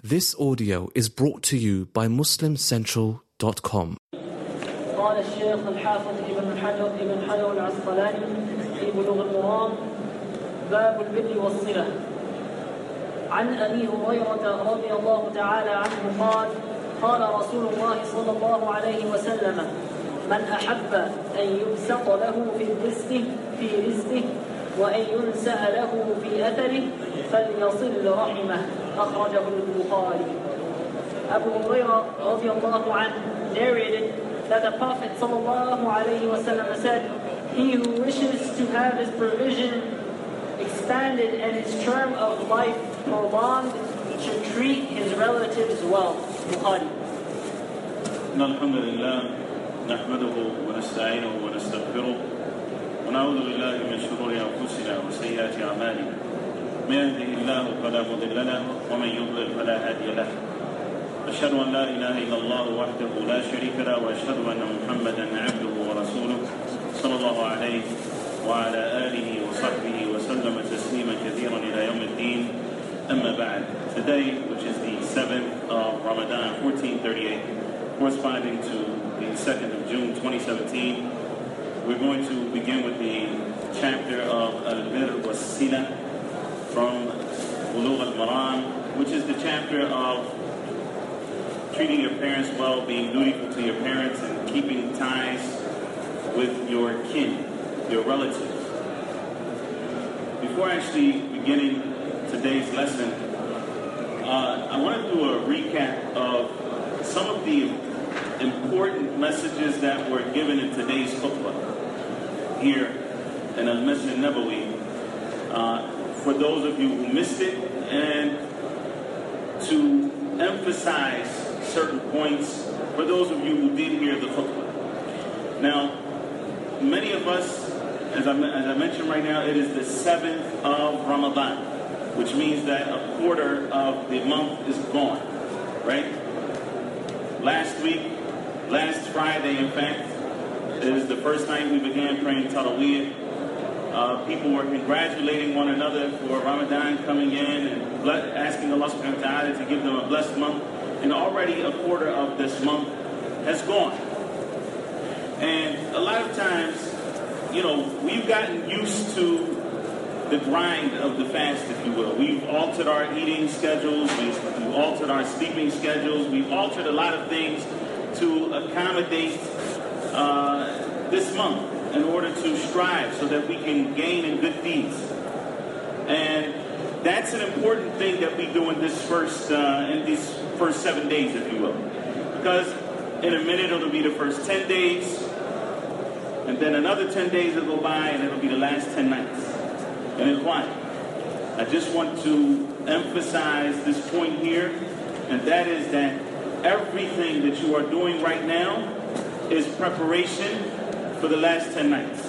This audio is brought to you by MuslimCentral.com. قال الشيخ الحافظ ابن حجر العسقلاني في بلوغ المرام باب البر والصلة. عن أبي هريرة رضي الله تعالى عنه قال قال رسول الله صلى الله عليه وسلم من أحب أن يبسط له في رزقه وأن ينسأ له في أثره فليصل رحمه. أخرجه البخاري. Abu Hurairah radiallahu anhu narrated that the Prophet sallallahu alayhi wa sallam said, he who wishes to have his provision expanded and his term of life prolonged should treat his relatives well. Bukhari. الحمد لله نحمده ونستعينه ونستغفره ونعوذ بالله من شرور أنفسنا وسيئات أعمالنا من يهده الله فلا مضل له ومن يضلل فلا هادي له. أشهد أن لا إله إلا الله وحده لا شريك له وأشهد أن محمدا عبده ورسوله صلى الله عليه وعلى آله وصحبه وسلم تسليما كثيرا إلى يوم الدين. أما بعد. Today, which is the 7th of Ramadan 1438, corresponding to the 2nd of June 2017, we're going to begin with the chapter of Al-Bir was-Sila from Bulugh al-Maram, which is the chapter of treating your parents well, being dutiful to your parents, and keeping ties with your kin, your relatives. Before actually beginning today's lesson, I want to do a recap of some of the important messages that were given in today's khutbah here in Al-Masjid Nabawi. For those of you who missed it, and to emphasize certain points for those of you who did hear the khutbah. Now, many of us, as I mentioned right now, it is the 7th of Ramadan, which means that a quarter of the month is gone, right? Last Friday, in fact, is the first time we began praying Taraweeh. People were congratulating one another for Ramadan coming in and asking Allah subhanahu wa ta'ala to give them a blessed month. And already a quarter of this month has gone. And a lot of times, we've gotten used to the grind of the fast, if you will. We've altered our eating schedules, we've altered our sleeping schedules, we've altered a lot of things to accommodate this month in order to strive so that we can gain in good deeds. And that's an important thing that we do in these first 7 days, if you will. Because in a minute it'll be the first 10 days, and then another 10 days will go by, and it'll be the last 10 nights. And it's why. I just want to emphasize this point here, and that is that everything that you are doing right now is preparation for the last 10 nights.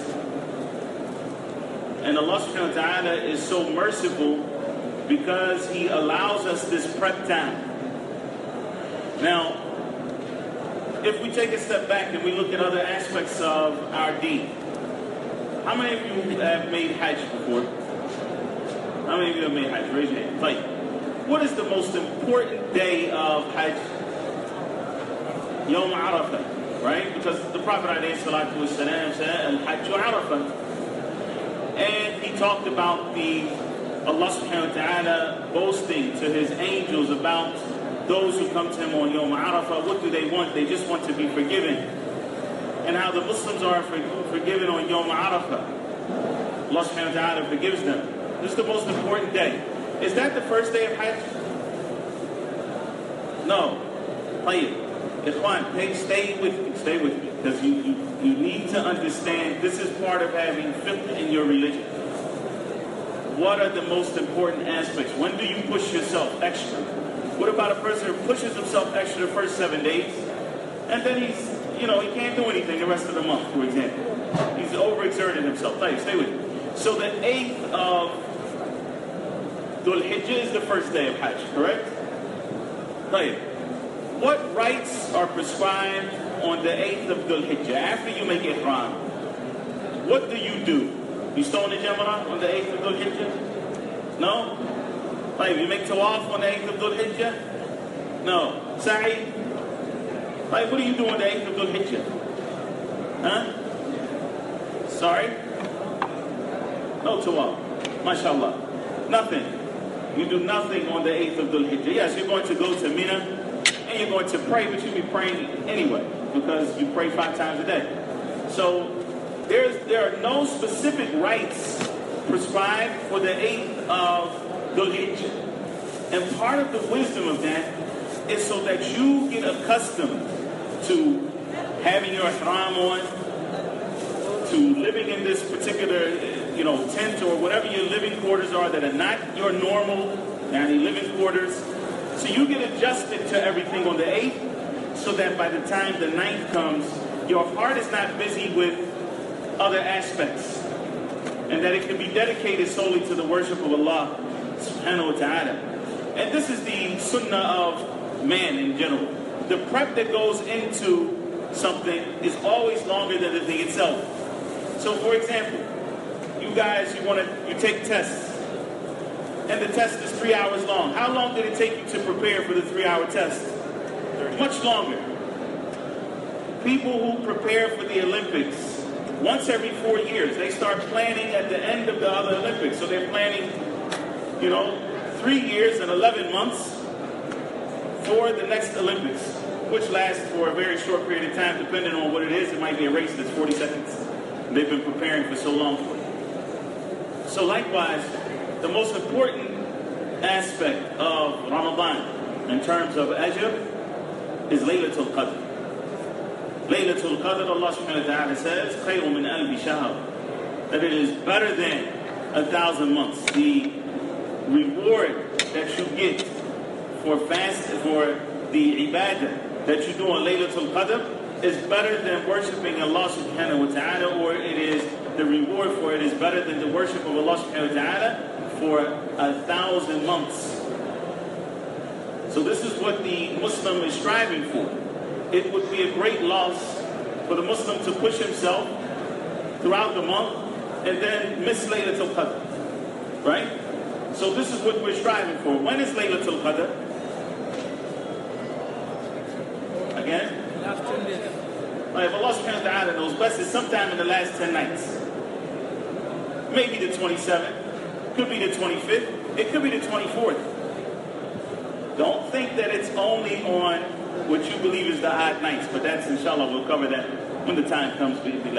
And Allah subhanahu wa ta'ala is so merciful because He allows us this prep time. Now, if we take a step back and we look at other aspects of our deen, how many of you have made Hajj before? How many of you have made Hajj? Raise your hand. Like, what is the most important day of Hajj? Yawm Arafah, right? Because the Prophet ﷺ said, Al-Hajj Arafah. And he talked about Allah subhanahu wa ta'ala boasting to His angels about those who come to Him on Yawm Arafah. What do they want? They just want to be forgiven. And how the Muslims are forgiven on Yawm Arafah. Allah subhanahu wa ta'ala forgives them. This is the most important day. Is that the first day of Hajj? No. Ikhwan, stay with me, because you need to understand this is part of having fiqh in your religion. What are the most important aspects? When do you push yourself extra? What about a person who pushes himself extra the first 7 days, and then he can't do anything the rest of the month, for example? He's overexerted himself. Stay with me. So the 8th of Dhul Hijjah is the first day of Hajj, correct? What rites are prescribed on the 8th of Dhul Hijjah after you make ihram? What do? You stone the Jamrah on the 8th of Dhul Hijjah? No? You make tawaf on the 8th of Dhul Hijjah? No. Sa'i? Like, what are you doing the 8th of Dhul Hijjah? Huh? Sorry? No tawaf. MashaAllah. Nothing. You do nothing on the 8th of Dhul Hijjah. Yes, you're going to go to Mina and you're going to pray, but you'll be praying anyway because you pray 5 times a day. So there are no specific rites prescribed for the 8th of Dhul Hijjah. And part of the wisdom of that is so that you get accustomed to having your ihram on, to living in this particular, tent or whatever your living quarters are that are not your normal, living quarters. So you get adjusted to everything on the 8th so that by the time the 9th comes, your heart is not busy with other aspects. And that it can be dedicated solely to the worship of Allah subhanahu wa ta'ala. And this is the sunnah of man in general. The prep that goes into something is always longer than the thing itself. So for example, you guys, you take tests. And the test is 3 hours long. How long did it take you to prepare for the 3-hour test? Much longer. People who prepare for the Olympics, once every 4 years, they start planning at the end of the other Olympics. So they're planning, 3 years and 11 months for the next Olympics, which lasts for a very short period of time, depending on what it is. It might be a race that's 40 seconds. They've been preparing for so long for it. So likewise, the most important aspect of Ramadan in terms of Ajr is Laylatul Qadr. Laylatul Qadr, Allah subhanahu wa ta'ala says, خَيْرٌ مِنْ أَلْفِ شَهْرٍ, that it is better than 1,000 months. The reward that you get for the ibadah that you do on Laylatul Qadr is better than worshiping Allah subhanahu wa ta'ala, or the reward for it is better than the worship of Allah subhanahu wa ta'ala for 1,000 months. So this is what the Muslim is striving for. It would be a great loss for the Muslim to push himself throughout the month and then miss Laylatul Qadr. Right? So this is what we're striving for. When is Laylatul Qadr? Again? Last 10 days. If Allah subhanahu wa ta'ala knows best, it's sometime in the last 10 nights. Maybe the 27th. Could be the 25th. It could be the 24th. Don't think that it's only on what you believe is the odd nights, but that's, inshallah, we'll cover that when the time comes.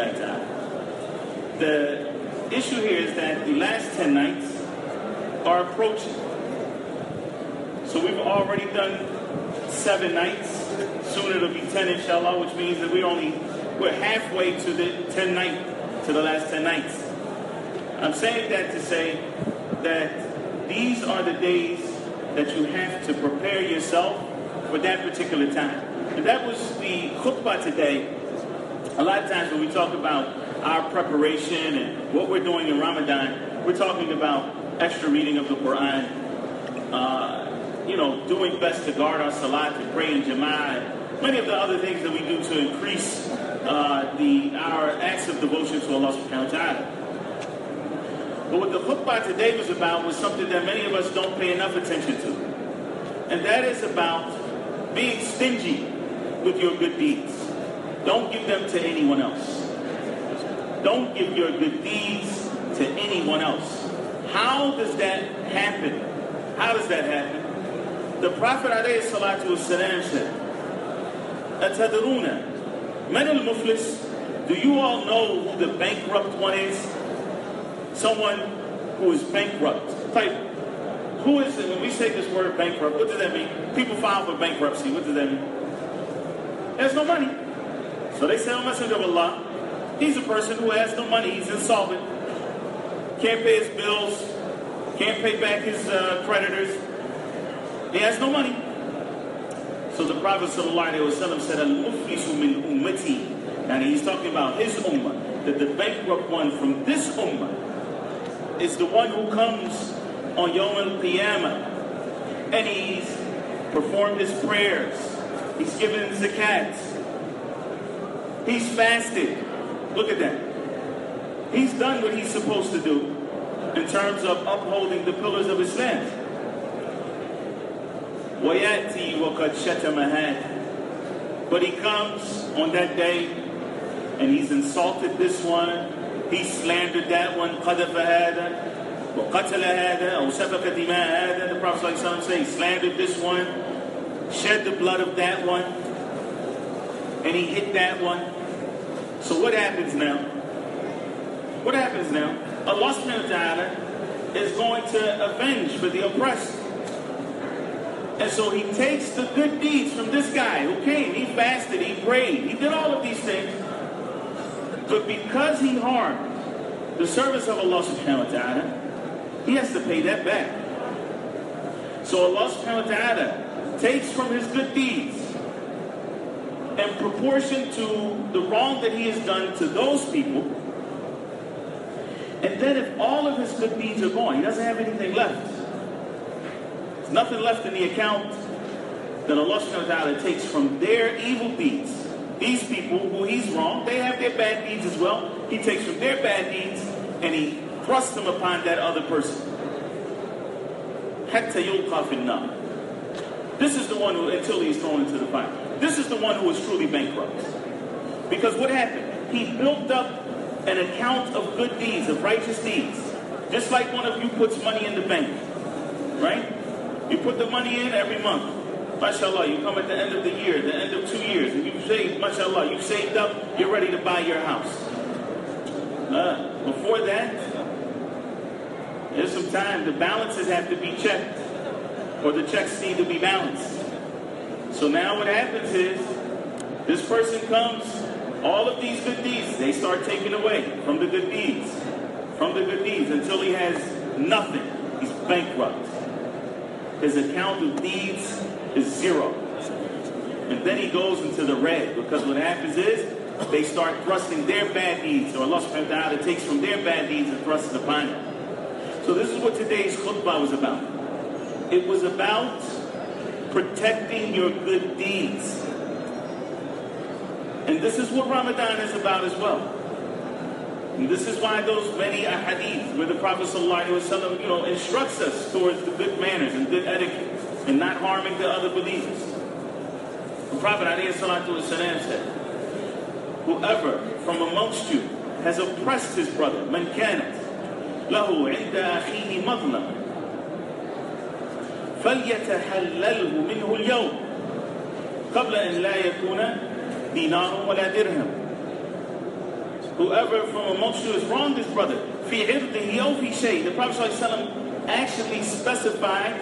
The issue here is that the last 10 nights are approaching. So we've already done 7 nights. Soon it'll be 10, inshallah, which means that we're halfway to the last 10 nights. I'm saying that to say that these are the days that you have to prepare yourself for that particular time. And that was the khutbah today. A lot of times when we talk about our preparation and what we're doing in Ramadan, we're talking about extra reading of the Quran, doing best to guard our salat, to pray in jama'ah, many of the other things that we do to increase our acts of devotion to Allah subhanahu wa ta'ala. But what the khutbah today was about was something that many of us don't pay enough attention to. And that is about being stingy with your good deeds. Don't give them to anyone else. Don't give your good deeds to anyone else. How does that happen? How does that happen? The Prophet ﷺ said, Atadruna, man al-muflis, do you all know who the bankrupt one is? Someone who is bankrupt. Who is it? When we say this word bankrupt, what does that mean? People file for bankruptcy. What does that mean? There's no money. So they say, oh, Messenger of Allah, he's a person who has no money. He's insolvent. Can't pay his bills. Can't pay back his creditors. He has no money. So the Prophet ﷺ said, Al-Muflisu min ummati. And he's talking about his ummah. That the bankrupt one from this ummah is the one who comes on Yawm al-Qiyamah. And he's performed his prayers. He's given zakat. He's fasted. Look at that. He's done what he's supposed to do in terms of upholding the pillars of Islam. وَيَأْتِي وَقَدْ شَتَمَ هَذَا. But he comes on that day and he's insulted this one, he slandered that one, قَذَفَ هَذَا وَقَتَلَ هَذَا أو سَفَكَ دِمَاءَ هَذَا. The Prophet ﷺ he slandered this one, shed the blood of that one, and he hit that one. So what happens now? What happens now? Allah subhanahu wa ta'ala is going to avenge for the oppressed. And so he takes the good deeds from this guy who came, he fasted, he prayed, he did all of these things. But because he harmed the service of Allah subhanahu wa ta'ala, he has to pay that back. So Allah subhanahu wa ta'ala takes from his good deeds in proportion to the wrong that he has done to those people. And then if all of his good deeds are gone, he doesn't have anything left. There's nothing left in the account. Then Allah subhanahu wa ta'ala takes from their evil deeds. These people who he's wronged, they have their bad deeds as well. He takes from their bad deeds and he thrusts them upon that other person. حَتَّى يُلْقَى فِي النَّارِ. This is the one who, until he's thrown into the fire. This is the one who is truly bankrupt. Because what happened? He built up an account of good deeds, of righteous deeds. Just like one of you puts money in the bank. Right? You put the money in every month. MashaAllah, you come at the end of the year, the end of 2 years, and you've saved, MashaAllah, you've saved up, you're ready to buy your house. Before that, there's some time, the balances have to be checked, or the checks need to be balanced. So now what happens is, this person comes, all of these good deeds, they start taking away from the good deeds, until he has nothing. He's bankrupt. His account of deeds is zero. And then he goes into the red, because what happens is, they start thrusting their bad deeds, so Allah subhanahu wa ta'ala takes from their bad deeds and thrusts it upon them. So this is what today's khutbah was about. It was about protecting your good deeds. And this is what Ramadan is about as well. And this is why those many ahadith where the Prophet ﷺ, instructs us towards the good manners and good etiquette and not harming the other believers. The Prophet ﷺ said, whoever from amongst you has oppressed his brother, man kanat lahu inda akhihi madlam, فليتحلله منه اليوم قبل أن لا يكون دينار ولا درهم. Whoever from amongst you has wronged his brother, في عرضه أو في شيء. The Prophet ﷺ actually specified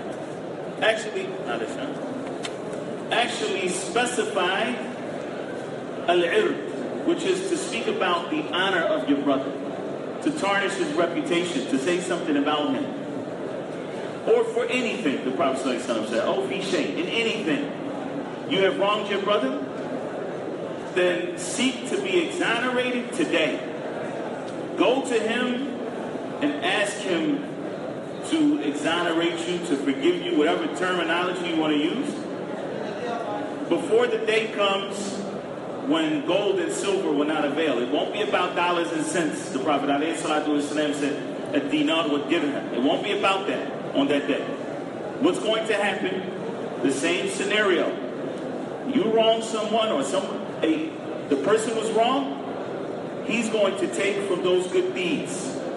al-ird, which is to speak about the honor of your brother, to tarnish his reputation, to say something about him. Or for anything, the Prophet ﷺ said, oh, fi shay, in anything. You have wronged your brother, then seek to be exonerated today. Go to him and ask him to exonerate you, to forgive you, whatever terminology you want to use, before the day comes when gold and silver will not avail. It won't be about dollars and cents. The Prophet ﷺ said, a dinar would give him. It won't be about that on that day. What's going to happen? The same scenario. You wrong someone, or the person was wrong, he's going to take from those good deeds.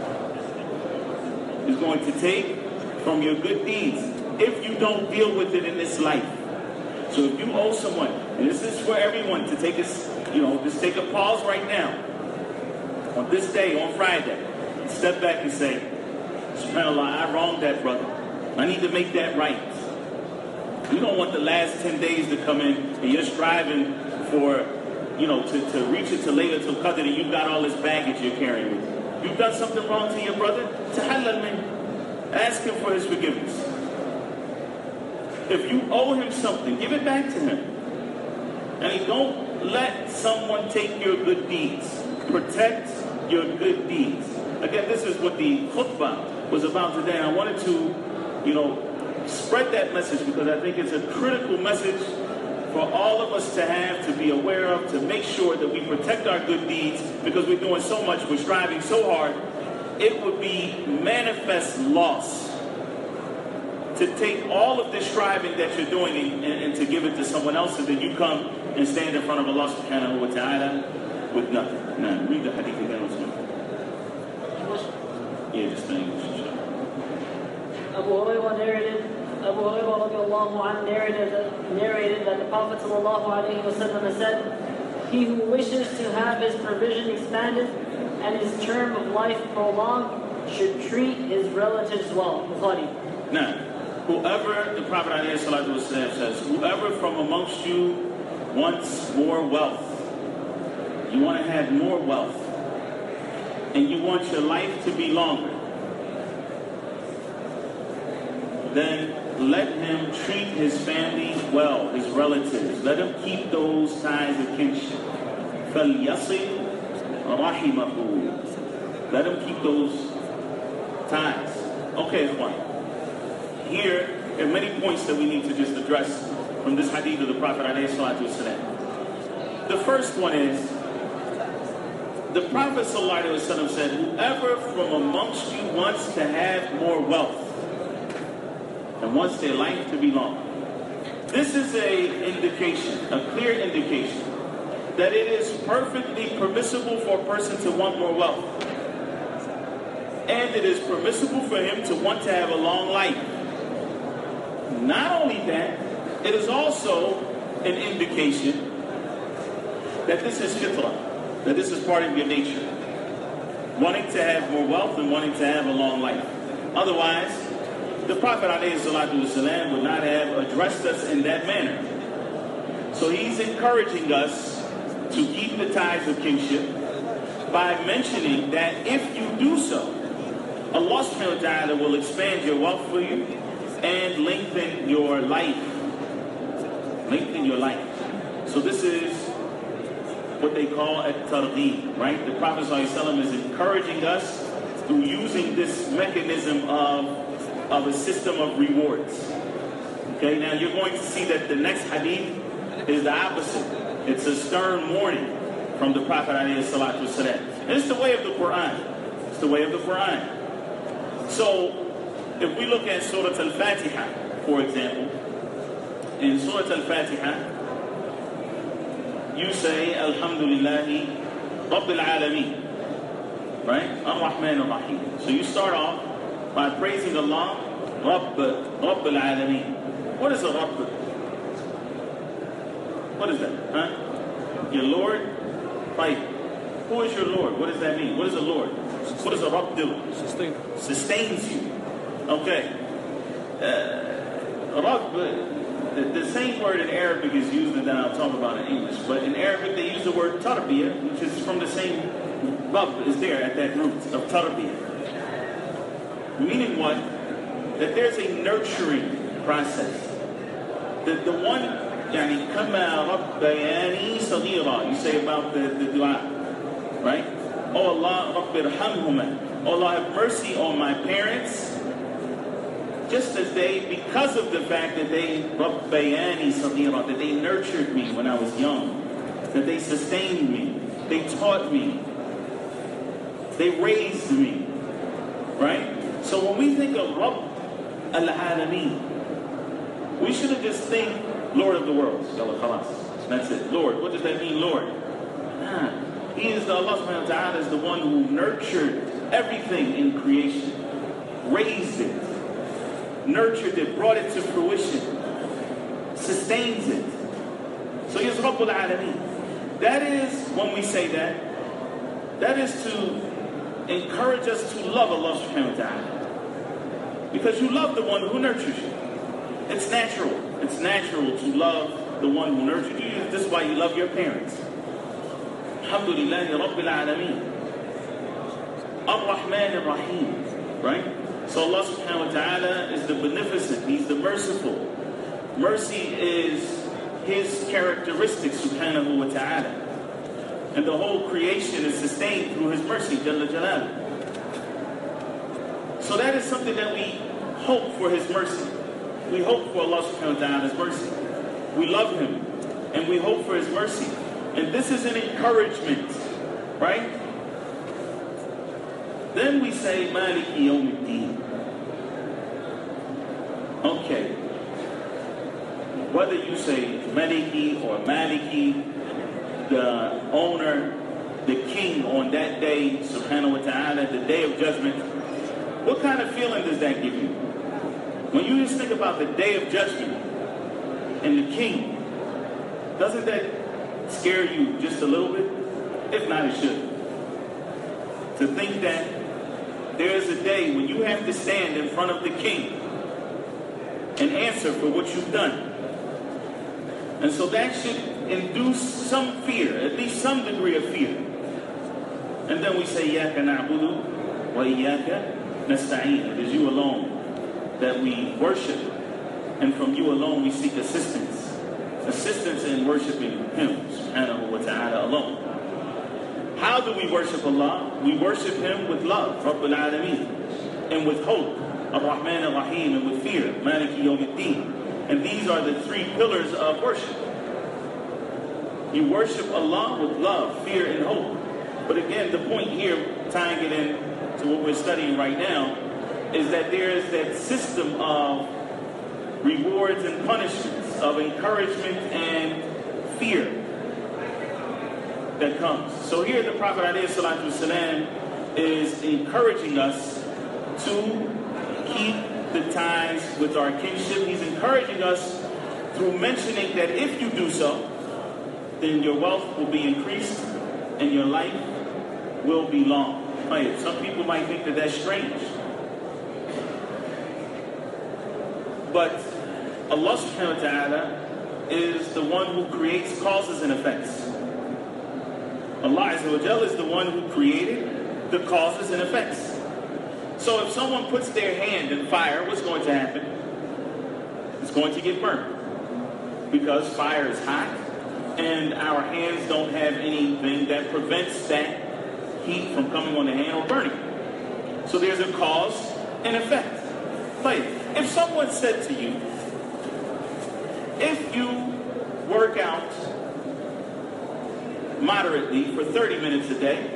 He's going to take from your good deeds if you don't deal with it in this life. So if you owe someone, and this is for everyone to take just take a pause right now, on this day, on Friday, and step back and say, SubhanAllah, I wronged that brother. I need to make that right. You don't want the last 10 days to come in and you're striving for, to reach it to Laylatul Qadr and you've got all this baggage you're carrying with you. You've done something wrong to your brother, tahallal min. Ask him for his forgiveness. If you owe him something, give it back to him. And don't let someone take your good deeds. Protect your good deeds. Again, this is what the khutbah was about today. I wanted to, spread that message because I think it's a critical message for all of us to have, to be aware of, to make sure that we protect our good deeds, because we're doing so much, we're striving so hard. It would be manifest loss to take all of this striving that you're doing and to give it to someone else, and then you come and stand in front of Allah subhanahu wa ta'ala with nothing. Now, read the hadith again. Yeah, just the English. Abu Hurairah radiallahu anhu narrated that the Prophet sallallahu alayhi wa sallam said, "He who wishes to have his provision expanded and his term of life prolonged should treat his relatives well." Bukhari. Now, whoever, the Prophet ﷺ says, whoever from amongst you wants more wealth, you want to have more wealth, and you want your life to be longer, then let him treat his family well, his relatives. Let him keep those ties of kinship. فَلْيَصِلْ رَحِمَهُ. Let him keep those ties. Okay, fine. Here are many points that we need to just address from this hadith of the Prophet ﷺ. The first one is, the Prophet ﷺ said, whoever from amongst you wants to have more wealth and wants their life to be long. This is a clear indication, that it is perfectly permissible for a person to want more wealth. And it is permissible for him to want to have a long life. Not only that, it is also an indication that this is fitrah, that this is part of your nature. Wanting to have more wealth and wanting to have a long life. Otherwise, the Prophet ﷺ would not have addressed us in that manner. So he's encouraging us to keep the ties of kinship by mentioning that if you do so, Allah subhanahu wa ta'ala will expand your wealth for you and lengthen your life. Lengthen your life. So this is what they call at-targheeb, right? The Prophet ﷺ is encouraging us through using this mechanism of a system of rewards. Okay, now you're going to see that the next hadith is the opposite. It's a stern warning from the Prophet ﷺ. And it's the way of the Quran. It's the way of the Quran. So, if we look at Surah Al-Fatiha, for example, in Surah Al-Fatiha, you say, Alhamdulillahi Rabbil Alameen, right? Ar-Rahman Ar-Rahim. So you start off by praising Allah, Rabbil Alameen. What is a Rabb? What is that? Huh? Your Lord? Right. Who is your Lord? What does that mean? What is a Lord? What does a Rabb do? Sustains you. Okay. Rabb, the same word in Arabic is used, and then I'll talk about it in English. But in Arabic, they use the word tarbiyah, which is from the same Rabb is there at that root of tarbiyah. Meaning what? That there's a nurturing process. The one, يعني كما ربياني صغيرا, you say about the dua, right? Oh Allah, Rabbi irhamhuma. Oh Allah, have mercy on my parents, just as they, because of the fact that they ربياني صغيرا, that they nurtured me when I was young, that they sustained me, they taught me, they raised me, right? So when we think of Rabb al-Alameen, we shouldn't just think Lord of the worlds. That's it. Lord. What does that mean, Lord? He is the Allah subhanahu wa ta'ala is the one who nurtured everything in creation, raised it, nurtured it, brought it to fruition, sustains it. So he is Rabbul Alameen. That is, when we say that, that is to encourage us to love Allah subhanahu wa ta'ala. Because you love the one who nurtures you. It's natural. It's natural to love the one who nurtured you. This is why you love your parents. Alhamdulillahi Rabbil Alameen. Ar-Rahman Ar-Rahim. Right? So Allah subhanahu wa ta'ala is the beneficent. He's the merciful. Mercy is His characteristic, subhanahu wa ta'ala. And the whole creation is sustained through His mercy, Jalla Jalal. So that is something that we hope for His mercy. We hope for Allah subhanahu wa ta'ala's mercy. We love Him and we hope for His mercy. And this is an encouragement, right? Then we say, Maliki Yawmiddin. okay, whether you say Maliki or Maliki, the owner, the king on that day, subhanahu wa ta'ala, the day of judgment, what kind of feeling does that give you? When you just think about the day of judgment and the king, doesn't that scare you just a little bit? If not, it should. To think that there is a day when you have to stand in front of the king and answer for what you've done. And so that should induce some fear, at least some degree of fear. And then we say, Iyaka na'budu wa iyaka nasta'een. It is you alone that we worship, and from you alone we seek assistance. Assistance in worshiping Him, subhanahu wa ta'ala alone. How do we worship Allah? We worship Him with love, Rabbul Alameen, and with hope, Ar-Rahman Ar-Rahim, and with fear, Maliki Yawmiddin. And these are the three pillars of worship. You worship Allah with love, fear, and hope. But again, the point here, tying it in to what we're studying right now, is that there is that system of rewards and punishments, of encouragement and fear that comes. So here the Prophet ﷺ is encouraging us to keep the ties with our kinship. He's encouraging us through mentioning that if you do so, then your wealth will be increased and your life will be long. Some people might think that that's strange. But Allah subhanahu wa ta'ala is the one who creates causes and effects. Allah Azza wa Jalla is the one who created the causes and effects. So if someone puts their hand in fire, what's going to happen? It's going to get burnt. Because fire is hot, and our hands don't have anything that prevents that heat from coming on the hand or burning. So there's a cause and effect. Like, if someone said to you, if you work out moderately for 30 minutes a day,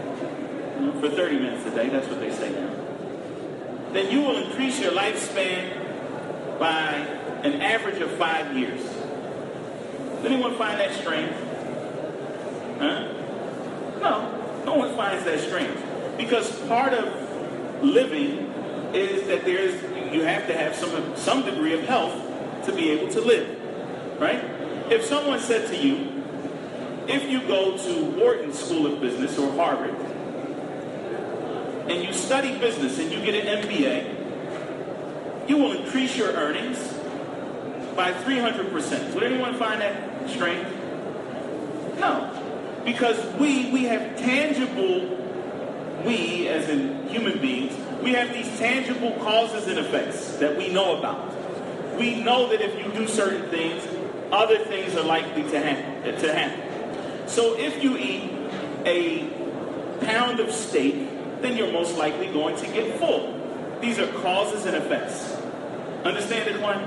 that's what they say now, then you will increase your lifespan by an average of 5 years. Does anyone find that strange? Huh? No one finds that strange. Because part of living is that you have to have some degree of health to be able to live. Right? If someone said to you, if you go to Wharton School of Business or Harvard, and you study business and you get an MBA, you will increase your earnings by 300%. Would anyone find that strange? No. Because we have tangible, we as in human beings, we have these tangible causes and effects that we know about. We know that if you do certain things, other things are likely to happen. So if you eat a pound of steak, then you're most likely going to get full. These are causes and effects. Understand it, Juan?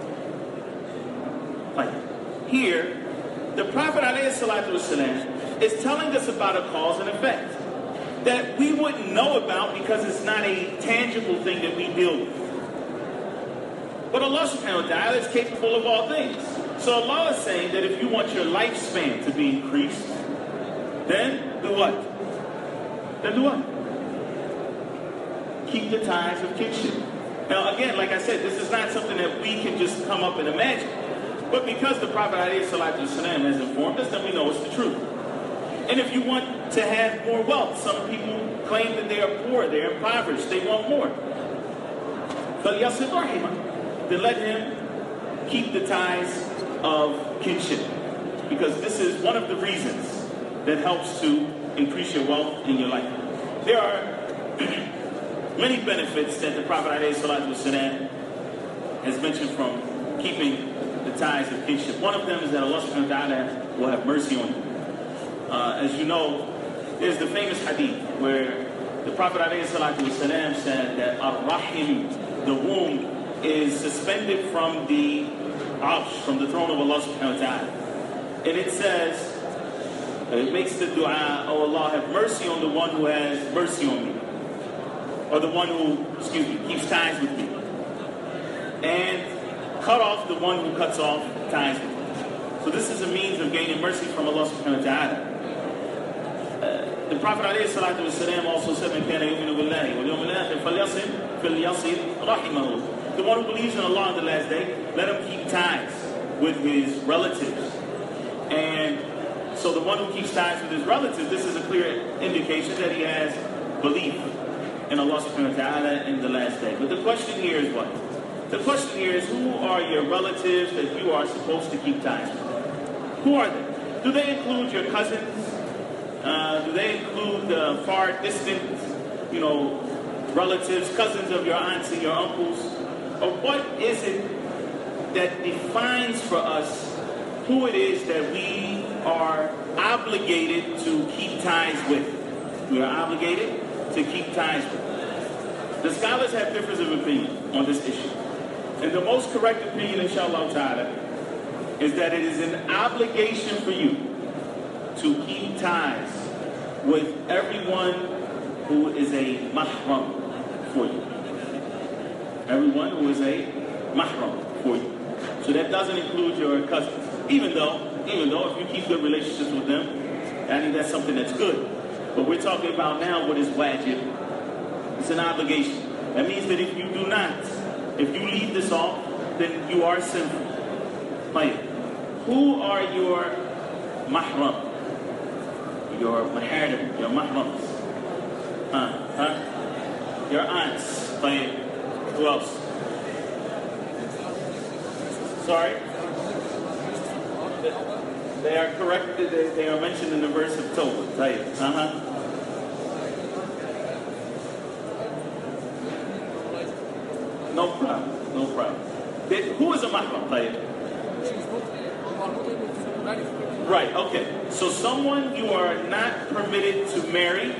Like, here, the Prophet ﷺ is telling us about a cause and effect that we wouldn't know about because it's not a tangible thing that we deal with. But Allah subhanahu wa ta'ala is capable of all things. So Allah is saying that if you want your lifespan to be increased, then do what? Keep the ties of kinship. Now again, like I said, this is not something that we can just come up and imagine. But because the Prophet ﷺ has informed us, then we know it's the truth. And if you want to have more wealth, some people claim that they are poor, they're impoverished, they want more. Then let him keep the ties of kinship. Because this is one of the reasons that helps to increase your wealth in your life. There are many benefits that the Prophet ﷺ has mentioned from keeping the ties of kinship. One of them is that Allah subhanahu wa ta'ala will have mercy on you. As you know, there's the famous hadith where the Prophet ﷺ said that Ar-Rahim, the womb, is suspended from the arsh, from the throne of Allah subhanahu wa ta'ala. And it says, it makes the dua, oh Allah, have mercy on the one who has mercy on me. Or the one who, keeps ties with me. and cut off the one who cuts off ties with you. So this is a means of gaining mercy from Allah subhanahu wa ta'ala. The Prophet alayhi salatu wasalam also said, "Man kana yu'minu billahi wal yawmil akhir falyasil rahimahu." The one who believes in Allah on the last day, let him keep ties with his relatives. And so the one who keeps ties with his relatives, this is a clear indication that he has belief in Allah subhanahu wa ta'ala in the last day. But the question here is what? The question here is, who are your relatives that you are supposed to keep ties with? Who are they? Do they include your cousins? Do they include far distant, relatives, cousins of your aunts and your uncles? Or what is it that defines for us who it is that we are obligated to keep ties with? We are obligated to keep ties with. The scholars have difference of opinion on this issue. And the most correct opinion, inshallah ta'ala, is that it is an obligation for you to keep ties with everyone who is a mahram for you. Everyone who is a mahram for you. So that doesn't include your cousins. Even though if you keep good relationships with them, I think that's something that's good. But we're talking about now what is wajib. It's an obligation. That means that if you do not, if you leave this off, then you are sinful. Right. Who are your mahram? Your maharim, your mahrams. Your aunts. Right. Who else? Sorry? They are corrected. They are mentioned in the verse of Tawbah. Right. No problem. No problem. Who is a mahram? Right, okay. So someone you are not permitted to marry,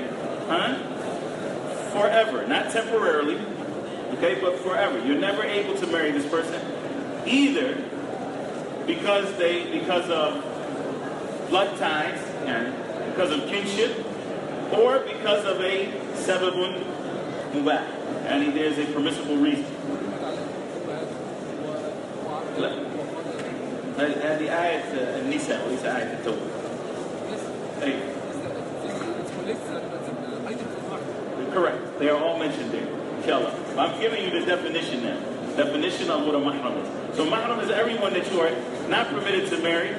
forever, not temporarily, okay, but forever. You're never able to marry this person, either because of blood ties, and because of kinship, or because of a sababun mubah, and there's a permissible reason. هذه آية النساء وليس آية التوبة. Correct. They are all mentioned there. Inshallah. I'm giving you the definition now. Definition of what a mahram is. So mahram is everyone that you are not permitted to marry.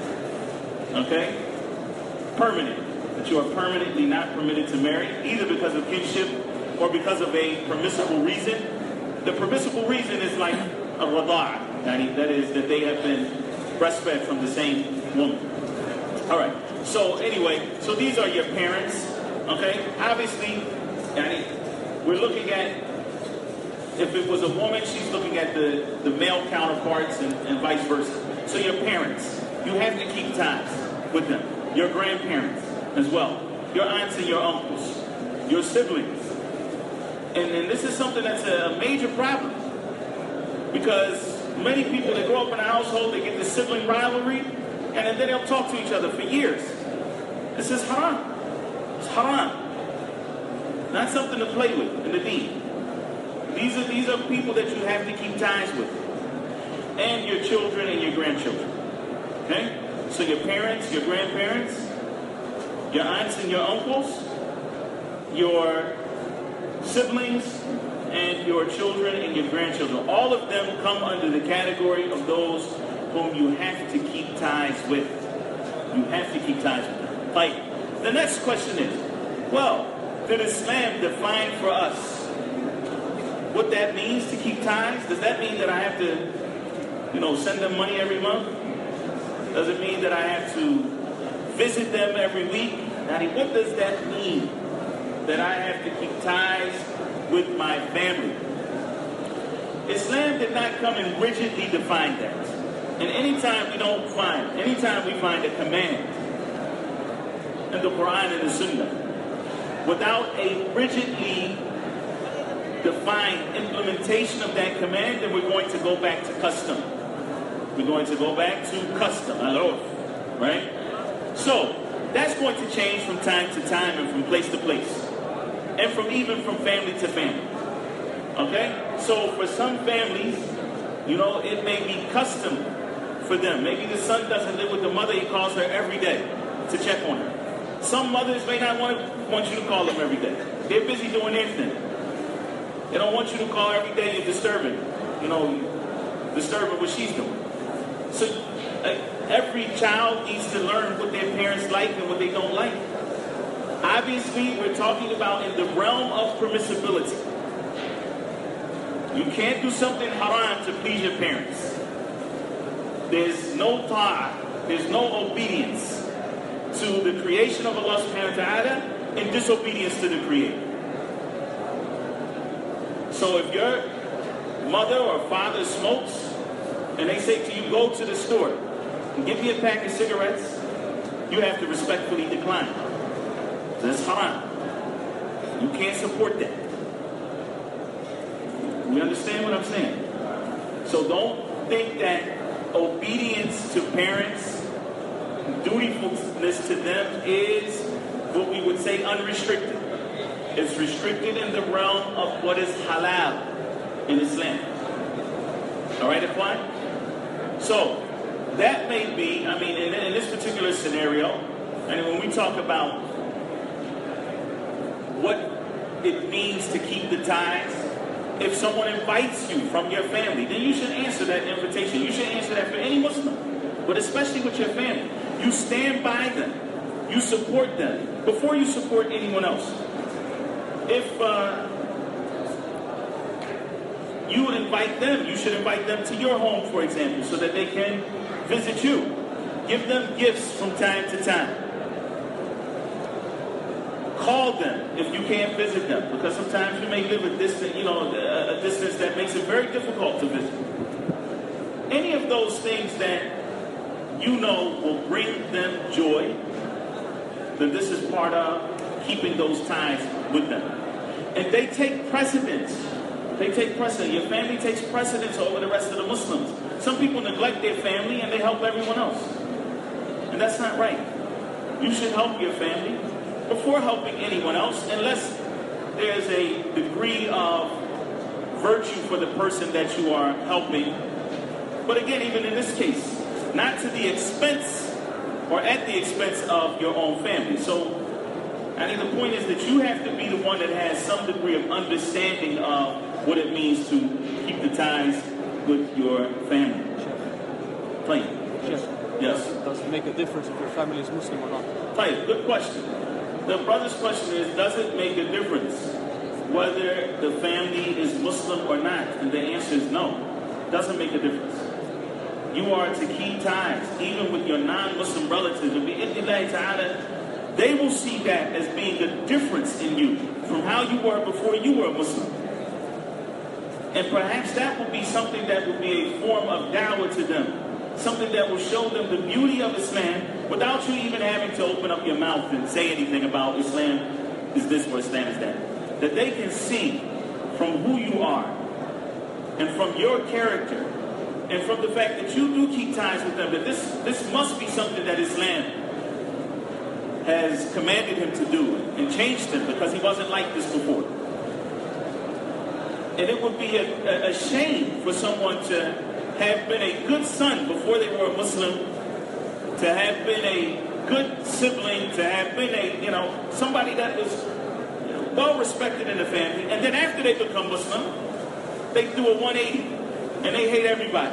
Okay? Permanent. That you are permanently not permitted to marry, either because of kinship or because of a permissible reason. The permissible reason is like a rada'a. That is that they have been breastfed from the same woman. All right. So anyway, so these are your parents. Okay. Obviously, we're looking at, if it was a woman, she's looking at the male counterparts and vice versa. So your parents, you have to keep ties with them. Your grandparents as well. Your aunts and your uncles. Your siblings. And this is something that's a major problem. Because many people that grow up in a household, they get this sibling rivalry, and then they'll talk to each other for years. This is haram. It's haram. Not something to play with in the deen. These are people that you have to keep ties with. And your children and your grandchildren. Okay? So your parents, your grandparents, your aunts and your uncles, your siblings, and your children and your grandchildren. All of them come under the category of those whom you have to keep ties with. You have to keep ties with them. Like, the next question is, well, did Islam define for us what that means to keep ties? Does that mean that I have to, send them money every month? Does it mean that I have to visit them every week? What does that mean? That I have to keep ties with my family. Islam did not come and rigidly define that. And anytime we find a command in the Quran and the Sunnah without a rigidly defined implementation of that command, then we're going to go back to custom. We're going to go back to custom, right? So that's going to change from time to time and from place to place. And even from family to family. Okay? So for some families, You know, it may be custom for them. Maybe the son doesn't live with the mother. He calls her every day to check on her. Some mothers may not want you to call them every day. They're busy doing their thing. They don't want you to call every day. You're disturbing. You know, disturbing what she's doing. So every child needs to learn what their parents like and what they don't like. Obviously, we're talking about in the realm of permissibility. You can't do something haram to please your parents. There's no ta'ah, there's no obedience to the creation of Allah subhanahu wa ta'ala and disobedience to the Creator. So if your mother or father smokes and they say to you, go to the store and give me a pack of cigarettes, you have to respectfully decline. That's haram. You can't support that. You understand what I'm saying? So don't think that obedience to parents, dutifulness to them is what we would say unrestricted. It's restricted in the realm of what is halal in Islam. All right, Ikhwan? So that may be, I mean, in this particular scenario, and when we talk about what it means to keep the ties, if someone invites you from your family, then you should answer that invitation. You should answer that for any Muslim, but especially with your family. You stand by them. You support them before you support anyone else. If you invite them, you should invite them to your home, for example, so that they can visit you. Give them gifts from time to time. Call them if you can't visit them, because sometimes you may live a distance, a distance that makes it very difficult to visit. Any of those things that you know will bring them joy, then this is part of keeping those ties with them. And they take precedence. They take precedence. Your family takes precedence over the rest of the Muslims. Some people neglect their family and they help everyone else. And that's not right. You should help your family before helping anyone else, unless there's a degree of virtue for the person that you are helping. But again, even in this case, not to the expense or at the expense of your own family. So I think the point is that you have to be the one that has some degree of understanding of what it means to keep the ties with your family. Plain. Yes. Does it make a difference if your family is Muslim or not? Plain. Good question. The brother's question is, does it make a difference whether the family is Muslim or not? And the answer is no. It doesn't make a difference. You are to keep ties, even with your non-Muslim relatives. And bi'idhnillahi ta'ala, they will see that as being a difference in you from how you were before you were a Muslim. And perhaps that will be something that will be a form of da'wah to them. Something that will show them the beauty of Islam without you even having to open up your mouth and say anything about Islam is this or Islam is that. That they can see from who you are and from your character and from the fact that you do keep ties with them, that this must be something that Islam has commanded him to do and changed him, because he wasn't like this before. And it would be a shame for someone to have been a good son before they were a Muslim, to have been a good sibling, to have been somebody that was well respected in the family, and then after they become Muslim, they do a 180 and they hate everybody.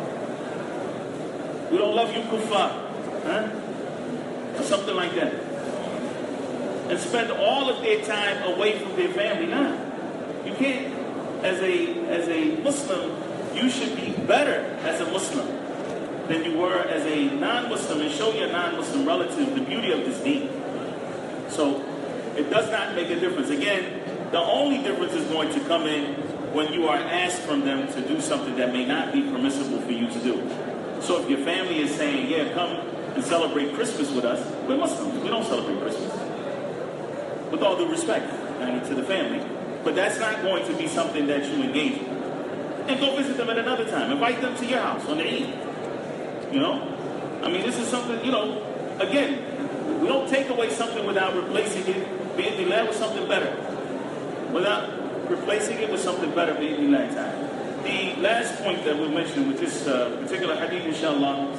We don't love you, kuffar, or something like that, and spend all of their time away from their family. Nah, you can't. As a Muslim, you should be better as a Muslim than you were as a non-Muslim, and show your non-Muslim relative the beauty of this deen. So it does not make a difference. Again, the only difference is going to come in when you are asked from them to do something that may not be permissible for you to do. So if your family is saying, yeah, come and celebrate Christmas with us, we're Muslims. We don't celebrate Christmas. With all due respect to the family. But that's not going to be something that you engage in. And go visit them at another time. Invite them to your house on the Eid. I mean, this is something, again, we don't take away something without replacing it, bi'idhnillah, with something better. Without replacing it with something better, bi'idhnillah ta'ala. The last point that we'll mention with this particular hadith, inshallah,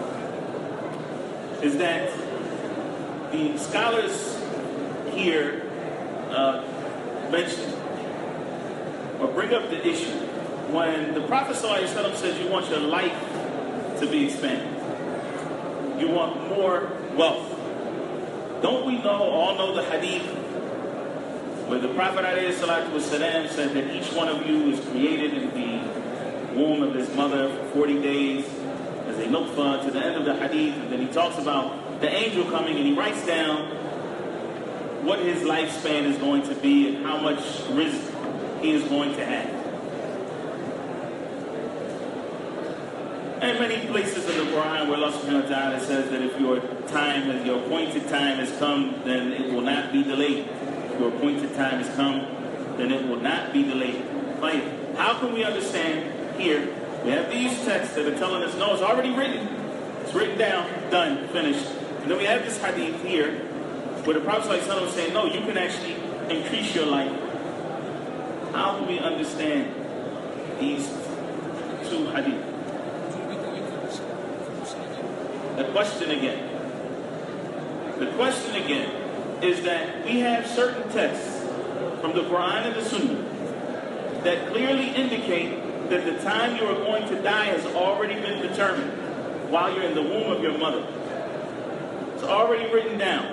is that the scholars here mention or bring up the issue when the Prophet ﷺ says you want your life to be expanded, you want more wealth. Don't we all know the hadith where the Prophet ﷺ said that each one of you is created in the womb of his mother for 40 days as a nutfa, to the end of the hadith, and then he talks about the angel coming and he writes down what his lifespan is going to be and how much rizq he is going to have. And many places in the Quran where Allah subhanahu wa ta'ala says that if your appointed time has come, then it will not be delayed. If your appointed time has come, then it will not be delayed. Like, how can we understand here? We have these texts that are telling us, no, it's already written. It's written down, done, finished. And then we have this hadith here where the Prophet ﷺ is saying, no, you can actually increase your life. How do we understand these two hadith? The question again is that we have certain texts from the Quran and the Sunnah that clearly indicate that the time you are going to die has already been determined while you're in the womb of your mother. It's already written down.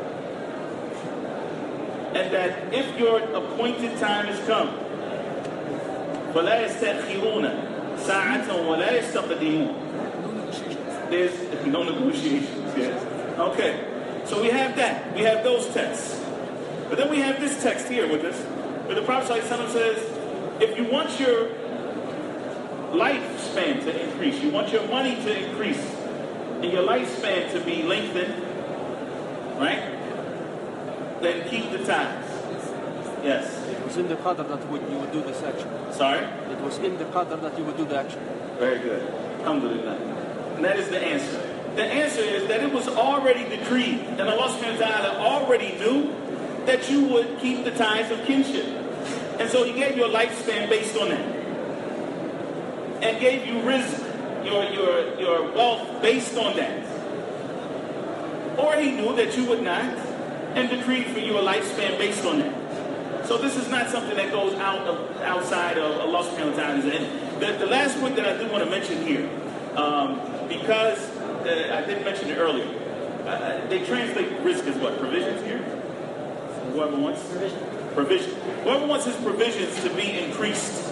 And that if your appointed time has come, فَلَا يَسْتَأْخِرُونَ سَاعَةً وَلَا يَسْتَقْدِمُونَ. There's no negotiations, yes. Okay, so we have that. We have those texts. But then we have this text here with us, where the Prophet ﷺ says, if you want your lifespan to increase, you want your money to increase, and your lifespan to be lengthened, right? Then keep the tithes. Yes. It was in the qadr that you would do this action. Sorry? It was in the qadr that you would do the action. Very good. Alhamdulillah. And that is the answer. The answer is that it was already decreed, and Allah subhanahu wa ta'ala already knew that you would keep the ties of kinship. And so He gave you a lifespan based on that. And gave you rizq, your wealth based on that. Or He knew that you would not, and decreed for you a lifespan based on that. So this is not something that goes outside of Allah subhanahu wa ta'ala's end. The last point that I do want to mention here, because I didn't mention it earlier, they translate rizq as what? Provisions here? Whoever wants? Provision. Whoever wants his provisions to be increased.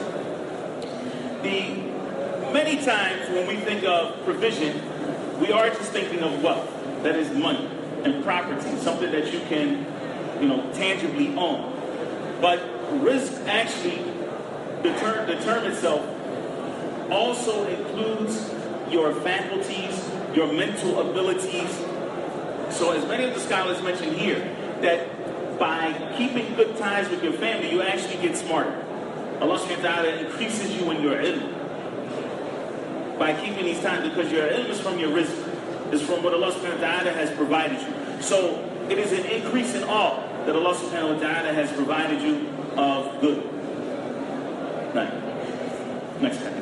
Many times when we think of provision, we are just thinking of wealth. That is money and property, something that you can, tangibly own. But rizq actually, the term itself, also includes your faculties, your mental abilities. So as many of the scholars mention here, that by keeping good ties with your family, you actually get smarter. Allah subhanahu wa ta'ala increases you in your ilm. By keeping these ties, because your ilm is from your rizq, is from what Allah subhanahu wa ta'ala has provided you. So it is an increase in all that Allah subhanahu wa ta'ala has provided you of good. Right. Next time.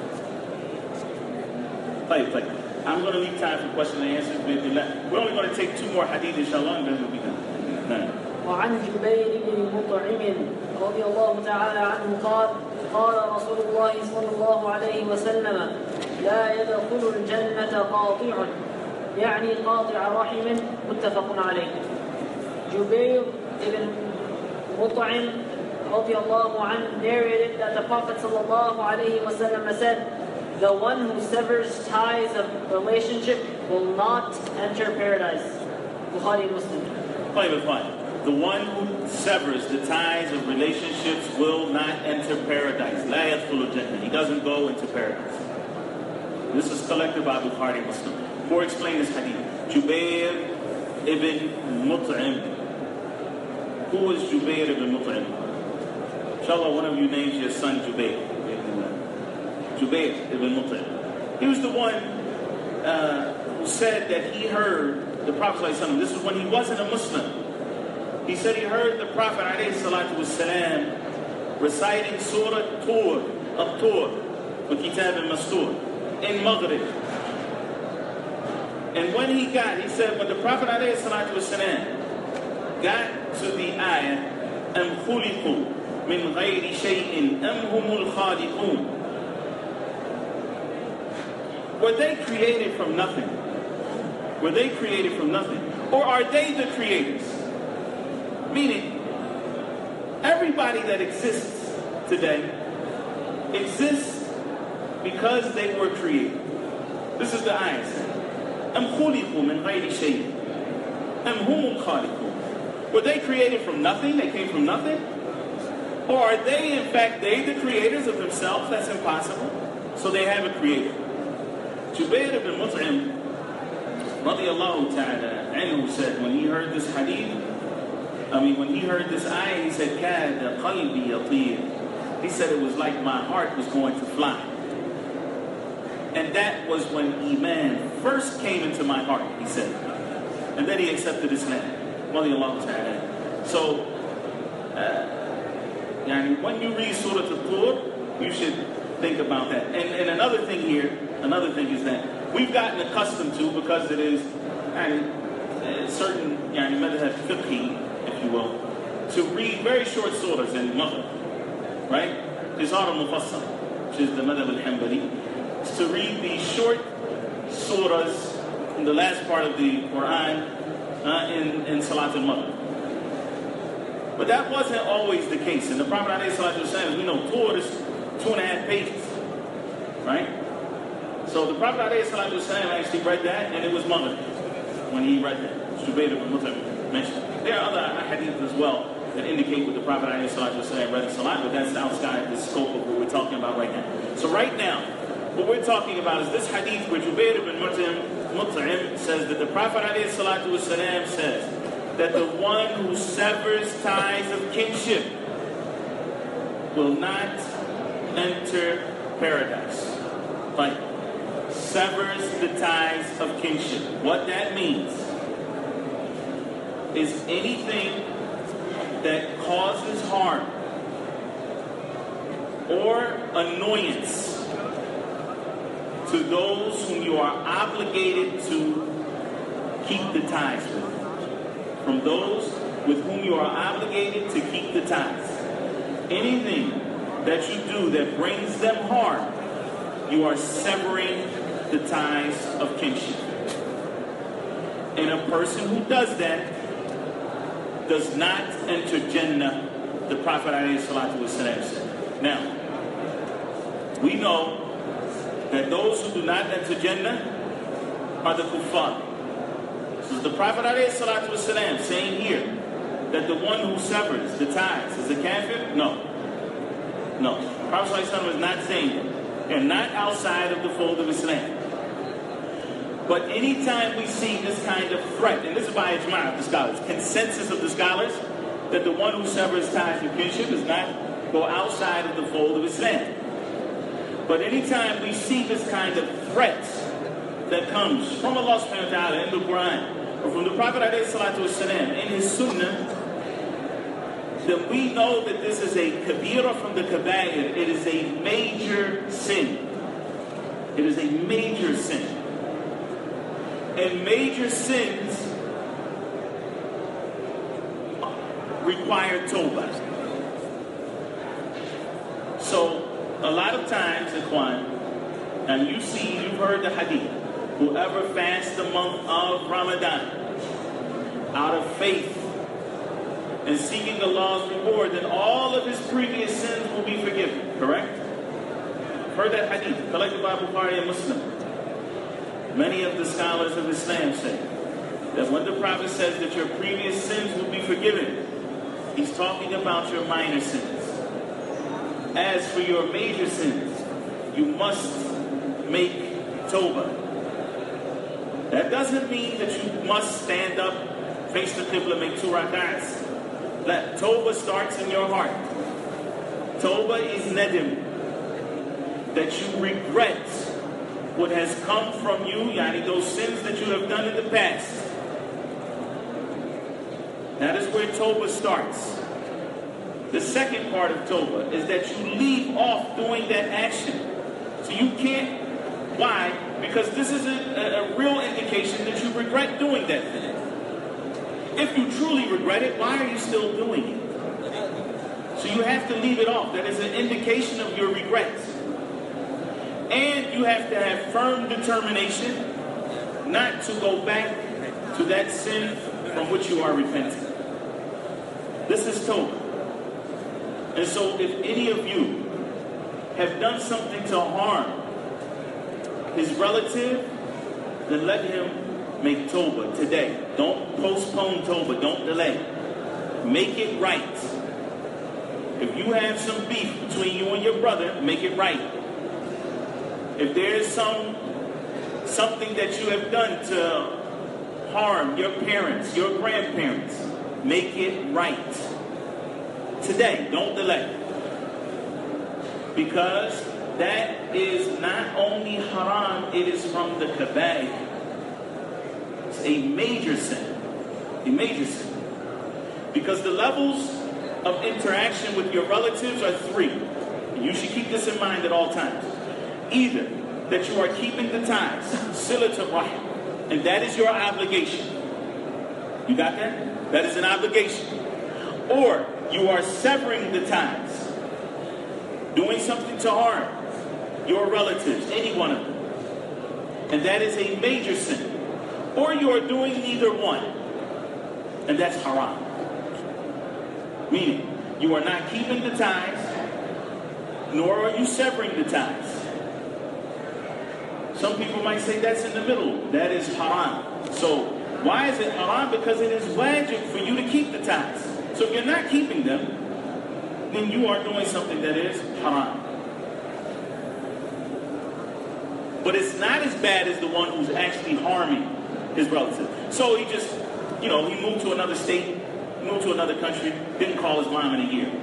Play. I'm going to leave time for question and answers. We're only going to take 2 more hadith, inshallah, and then we'll be done. وعن جبير بن مطعم رضي الله تعالى عنه قال رسول الله صلى الله عليه وسلم لا يدخل الجنة قاطع يعني قاطع رحم متفق عليه. Jubayr ibn Mut'im رضي الله عنه narrated that the Prophet صلى الله عليه وسلم said, the one who severs ties of relationship will not enter paradise. Bukhari Muslim. Fine. The one who severs the ties of relationships will not enter paradise. لا يدخل الجنة. He doesn't go into paradise. This is collected by Bukhari Muslim. Before I explain this hadith, Jubayr ibn Mut'im. Who is Jubayr ibn Mut'im? Inshallah, one of you names your son Jubayr. Jubayr ibn Mut'im. He was the one who said that he heard the Prophet ﷺ. This was when he wasn't a Muslim. He said he heard the Prophet ﷺ reciting Surah Tur الطور وكتاب مسطور in Maghrib. And when he said, when the Prophet ﷺ got to the ayah, أَمْ خُلِقُوا مِنْ غَيْرِ شَيْءٍ أَمْ هُمُ الْخَالِقُونَ, were they created from nothing? Were they created from nothing? Or are they the creators? Meaning, everybody that exists today exists because they were created. This is the ayah. أَمْ خُلِقُوا مِنْ غَيْرِ شَيْءٍ أَمْ هُمُ الْخَالِقُونَ. Were they created from nothing? They came from nothing? Or are they, in fact, the creators of themselves? That's impossible. So they have a creator. Jubayr ibn Mut'im, radiyallahu ta'ala anhu, said when he heard this hadith, when he heard this ayah, he said, كَادَ قَلْبِي يَطِيرُ. He said it was like my heart was going to fly. And that was when Iman first came into my heart, he said. And then he accepted Islam. Radiyallahu ta'ala. So, when you read Surah Al-Tur, you should think about that. And another thing is that we've gotten accustomed to, because it is certain madhab fiqhi, if you will, to read very short surahs in Maghrib, right? Qisar al-Mufassal, which is the madhab al-Hanbali, is to read these short surahs in the last part of the Quran in Salat al-Maghrib. But that wasn't always the case. And the Prophet ﷺ, we know, Tur is 2.5 pages, right? So the Prophet ﷺ actually read that, and it was Maghrib when he read that. Jubayr ibn Mut'im mentioned. There are other hadiths as well that indicate what the Prophet ﷺ read in Salat, but that's outside the scope of what we're talking about right now. So right now, what we're talking about is this hadith where Jubayr ibn Mut'im says that the Prophet ﷺ says that the one who severs ties of kinship will not enter paradise. Like, severs the ties of kinship. What that means is anything that causes harm or annoyance to those whom you are obligated to keep the ties with. From those with whom you are obligated to keep the ties. Anything that you do that brings them harm, you are severing the ties of kinship. And a person who does that does not enter Jannah, the Prophet ﷺ said. Now, we know that those who do not enter Jannah are the kuffar. So the Prophet ﷺ saying here that the one who severs the ties is a kafir? No. No. The Prophet ﷺ is not saying that. And not outside of the fold of Islam. But anytime we see this kind of threat, and this is by ijma' of the scholars, consensus of the scholars, that the one who severs ties of kinship does not go outside of the fold of Islam. But anytime we see this kind of threat that comes from Allah subhanahu wa ta'ala in the Quran, or from the Prophet ﷺ in his sunnah, then we know that this is a kabira from the kaba'ir. It is a major sin. It is a major sin. And major sins require tawbah. So, a lot of times, Ikhwan, and you've heard the hadith, whoever fasts the month of Ramadan out of faith and seeking Allah's reward, then all of his previous sins will be forgiven. Correct? Heard that hadith, collected by Bukhari and Muslim. Many of the scholars of Islam say that when the Prophet says that your previous sins will be forgiven, he's talking about your minor sins. As for your major sins, you must make tawbah. That doesn't mean that you must stand up, face the Qibla, make 2 rak'ahs. That tawbah starts in your heart. Tawbah is nadim, that you regret what has come from you, yani those sins that you have done in the past. That is where tawbah starts. The second part of Tawbah is that you leave off doing that action. So you can't. Why? Because this is a real indication that you regret doing that thing. If you truly regret it, why are you still doing it? So you have to leave it off. That is an indication of your regrets. And you have to have firm determination not to go back to that sin from which you are repenting. This is Tawbah. And so if any of you have done something to harm his relative, then let him make Tawbah today. Don't postpone Tawbah. Don't delay. Make it right. If you have some beef between you and your brother, make it right. If there is something that you have done to harm your parents, your grandparents, make it right. Today, don't delay. Because that is not only haram, it is from the kaba'ir. It's a major sin. A major sin. Because the levels of interaction with your relatives are three. And you should keep this in mind at all times. Either that you are keeping the ties, silatul rahim, and that is your obligation. You got that? That is an obligation. Or you are severing the ties, doing something to harm your relatives, any one of them. And that is a major sin. Or you are doing neither one, and that's haram. Meaning, you are not keeping the ties, nor are you severing the ties. Some people might say that's in the middle. That is haram. So, why is it haram? Because it is wajib for you to keep the ties. So if you're not keeping them, then you are doing something that is haram. But it's not as bad as the one who's actually harming his relative. So he just, he moved to another state, moved to another country, didn't call his mom in a year.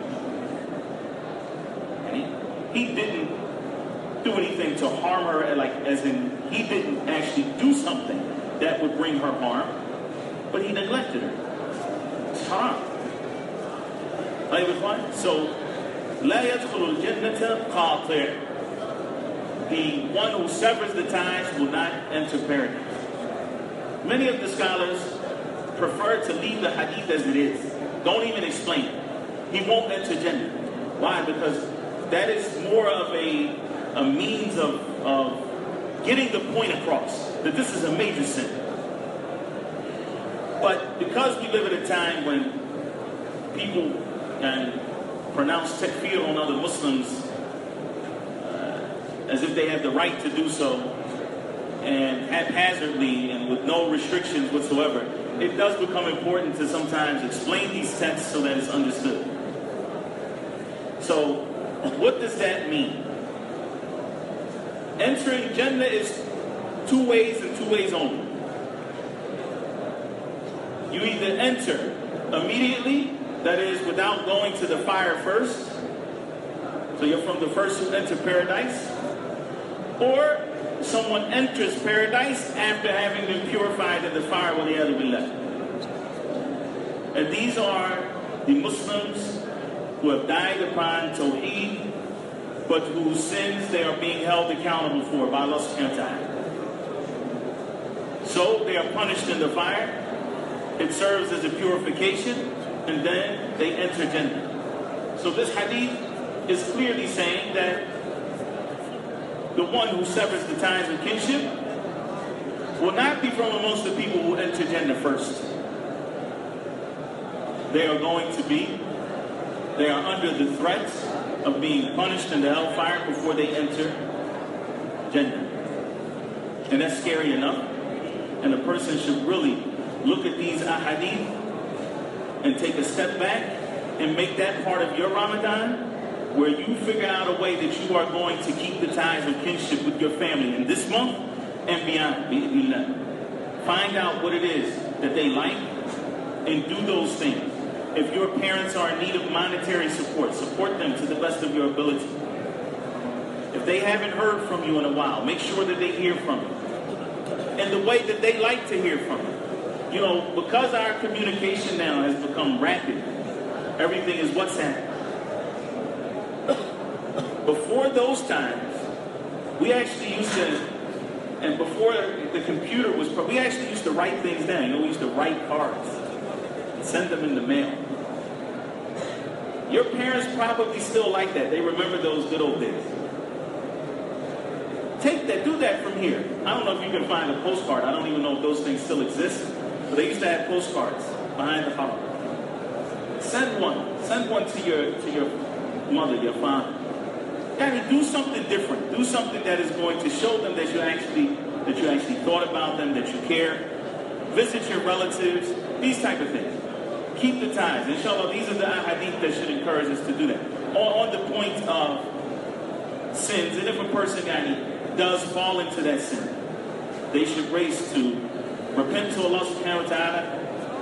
And he didn't do anything to harm her, as in he didn't actually do something that would bring her harm, but he neglected her. It's haram. So, لا يدخل الجنة قاطع. The one who severs the ties will not enter paradise. Many of the scholars prefer to leave the hadith as it is. Don't even explain it. He won't enter Jannah. Why? Because that is more of a means of getting the point across that this is a major sin. But because we live at a time when people can pronounce takfir on other Muslims as if they have the right to do so, and haphazardly and with no restrictions whatsoever, it does become important to sometimes explain these texts so that it's understood. So, what does that mean? Entering Jannah is two ways and two ways only. You either enter immediately, that is without going to the fire first, so you're from the first who enter paradise, or someone enters paradise after having been purified in the fire with the other billah. And these are the Muslims who have died upon Tawheed, but whose sins they are being held accountable for by Allah subhanahu wa ta'ala. So they are punished in the fire. It serves as a purification, and then they enter Jannah. So this hadith is clearly saying that the one who severs the ties of kinship will not be from amongst the people who enter Jannah first. They are under the threat of being punished in the hellfire before they enter Jannah. And that's scary enough. And a person should really look at these ahadith and take a step back and make that part of your Ramadan, where you figure out a way that you are going to keep the ties of kinship with your family in this month and beyond. Find out what it is that they like and do those things. If your parents are in need of monetary support, support them to the best of your ability. If they haven't heard from you in a while, make sure that they hear from you in the way that they like to hear from you. Because our communication now has become rapid, everything is WhatsApp. Before those times, we actually used to, and before the computer was, we actually used to write things down. You know, we used to write cards and send them in the mail. Your parents probably still like that. They remember those good old days. Take that, do that from here. I don't know if you can find a postcard. I don't even know if those things still exist. But they used to have postcards behind the haram. Send one to your mother, your father. Gotta do something different. Do something that is going to show them that you actually thought about them, that you care. Visit your relatives, these type of things. Keep the ties. Inshallah, these are the ahadith that should encourage us to do that. On the point of sins, and if a person does fall into that sin, they should race to repent to Allah subhanahu wa ta'ala.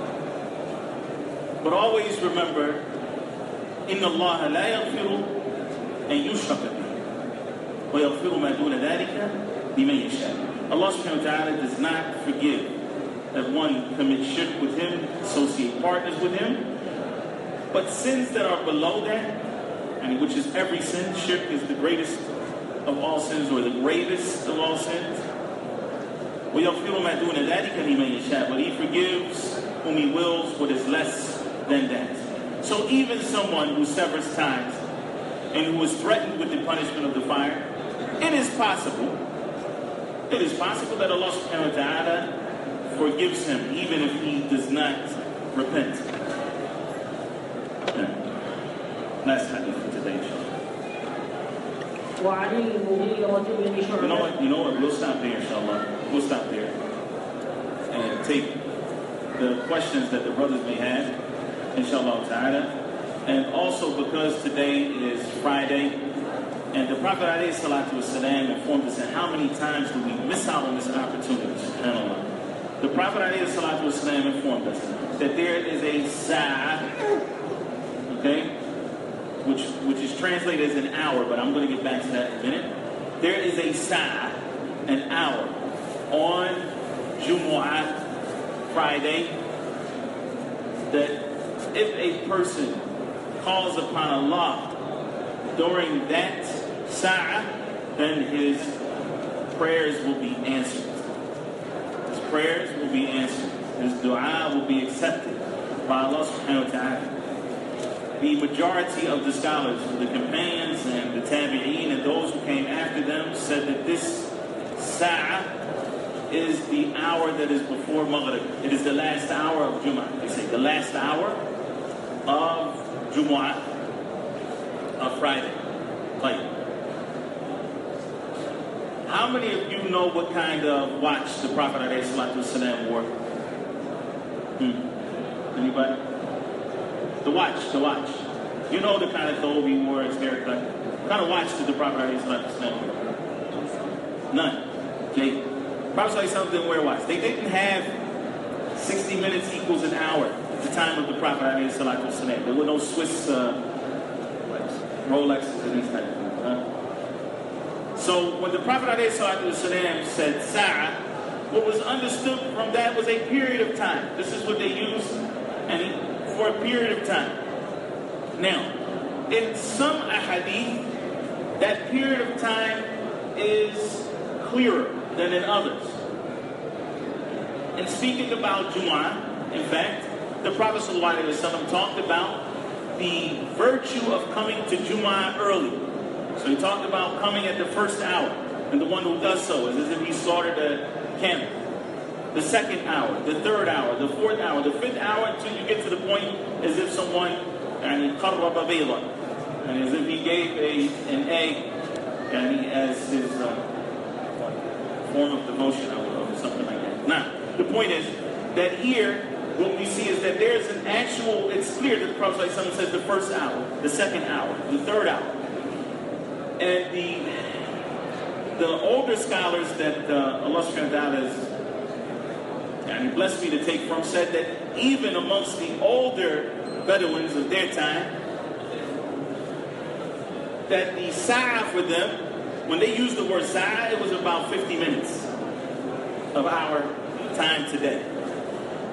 But always remember, إِنَّ اللَّهَ لَا يَغْفِرُ أَن يُشْرَكَ بِهِ وَيَغْفِرُ مَا دُونَ ذَلِكَ لِمَن يَشَاءُ. Allah subhanahu wa ta'ala does not forgive that one commits shirk with Him, associate partners with Him. But sins that are below that, and which is every sin, shirk is the greatest of all sins, or the gravest of all sins. وَيَغْفِرُ مَا دُونَ ذَلِكَ لِمَن يَشَاءُ. But He forgives whom He wills what is less than that. So even someone who severs ties and who is threatened with the punishment of the fire, it is possible that Allah subhanahu wa ta'ala forgives him even if he does not repent. Last hadith for today, inshallah. You know what? We'll stop there, inshallah. We'll stop there and take the questions that the brothers may have, inshallah ta'ala. And also because today is Friday, and the Prophet ﷺ informed us that how many times do we miss out on this opportunity, subhanAllah. The Prophet ﷺ informed us that there is a sa'ah, okay, which is translated as an hour, but I'm going to get back to that in a minute. There is a sa'ah, an hour, on Jumu'ah, Friday, that if a person calls upon Allah during that sa'ah, then his prayers will be answered. His prayers will be answered. His dua will be accepted by Allah subhanahu wa ta'ala. The majority of the scholars, the companions and the tabi'een and those who came after them, said that this sa'ah is the hour that is before Maghrib. It is the last hour of Jumu'ah. They say the last hour of Jumu'ah, of Friday. Like, how many of you know what kind of watch the Prophet ﷺ wore? Anybody? The watch. You know the kind of thobe he wore, his haircut. What kind of watch did the Prophet ﷺ wear? None. Okay. The Prophet ﷺ didn't wear a watch. They didn't have 60 minutes equals an hour at the time of the Prophet ﷺ. There were no Swiss Rolexes and these type of things. So when the Prophet ﷺ said sa'ah, what was understood from that was a period of time. This is what they used for a period of time. Now, in some ahadith, that period of time is clearer than in others. In speaking about Jumu'ah, in fact, the Prophet ﷺ talked about the virtue of coming to Jumu'ah early. So he talked about coming at the first hour, and the one who does so is as if he slaughtered a camel. The second hour, the third hour, the fourth hour, the fifth hour, until you get to the point as if someone قرب بيضا, and as if he gave an egg as his form of devotion, or something like that. Now, the point is that here, what we see is that there's an actual, it's clear that the Prophet ﷺ says the first hour, the second hour, the third hour. And the older scholars that Allah subhanahu wa ta'ala has blessed me to take from said that even amongst the older Bedouins of their time, that the sa'ah for them, when they used the word sa'ah, it was about 50 minutes of our time today.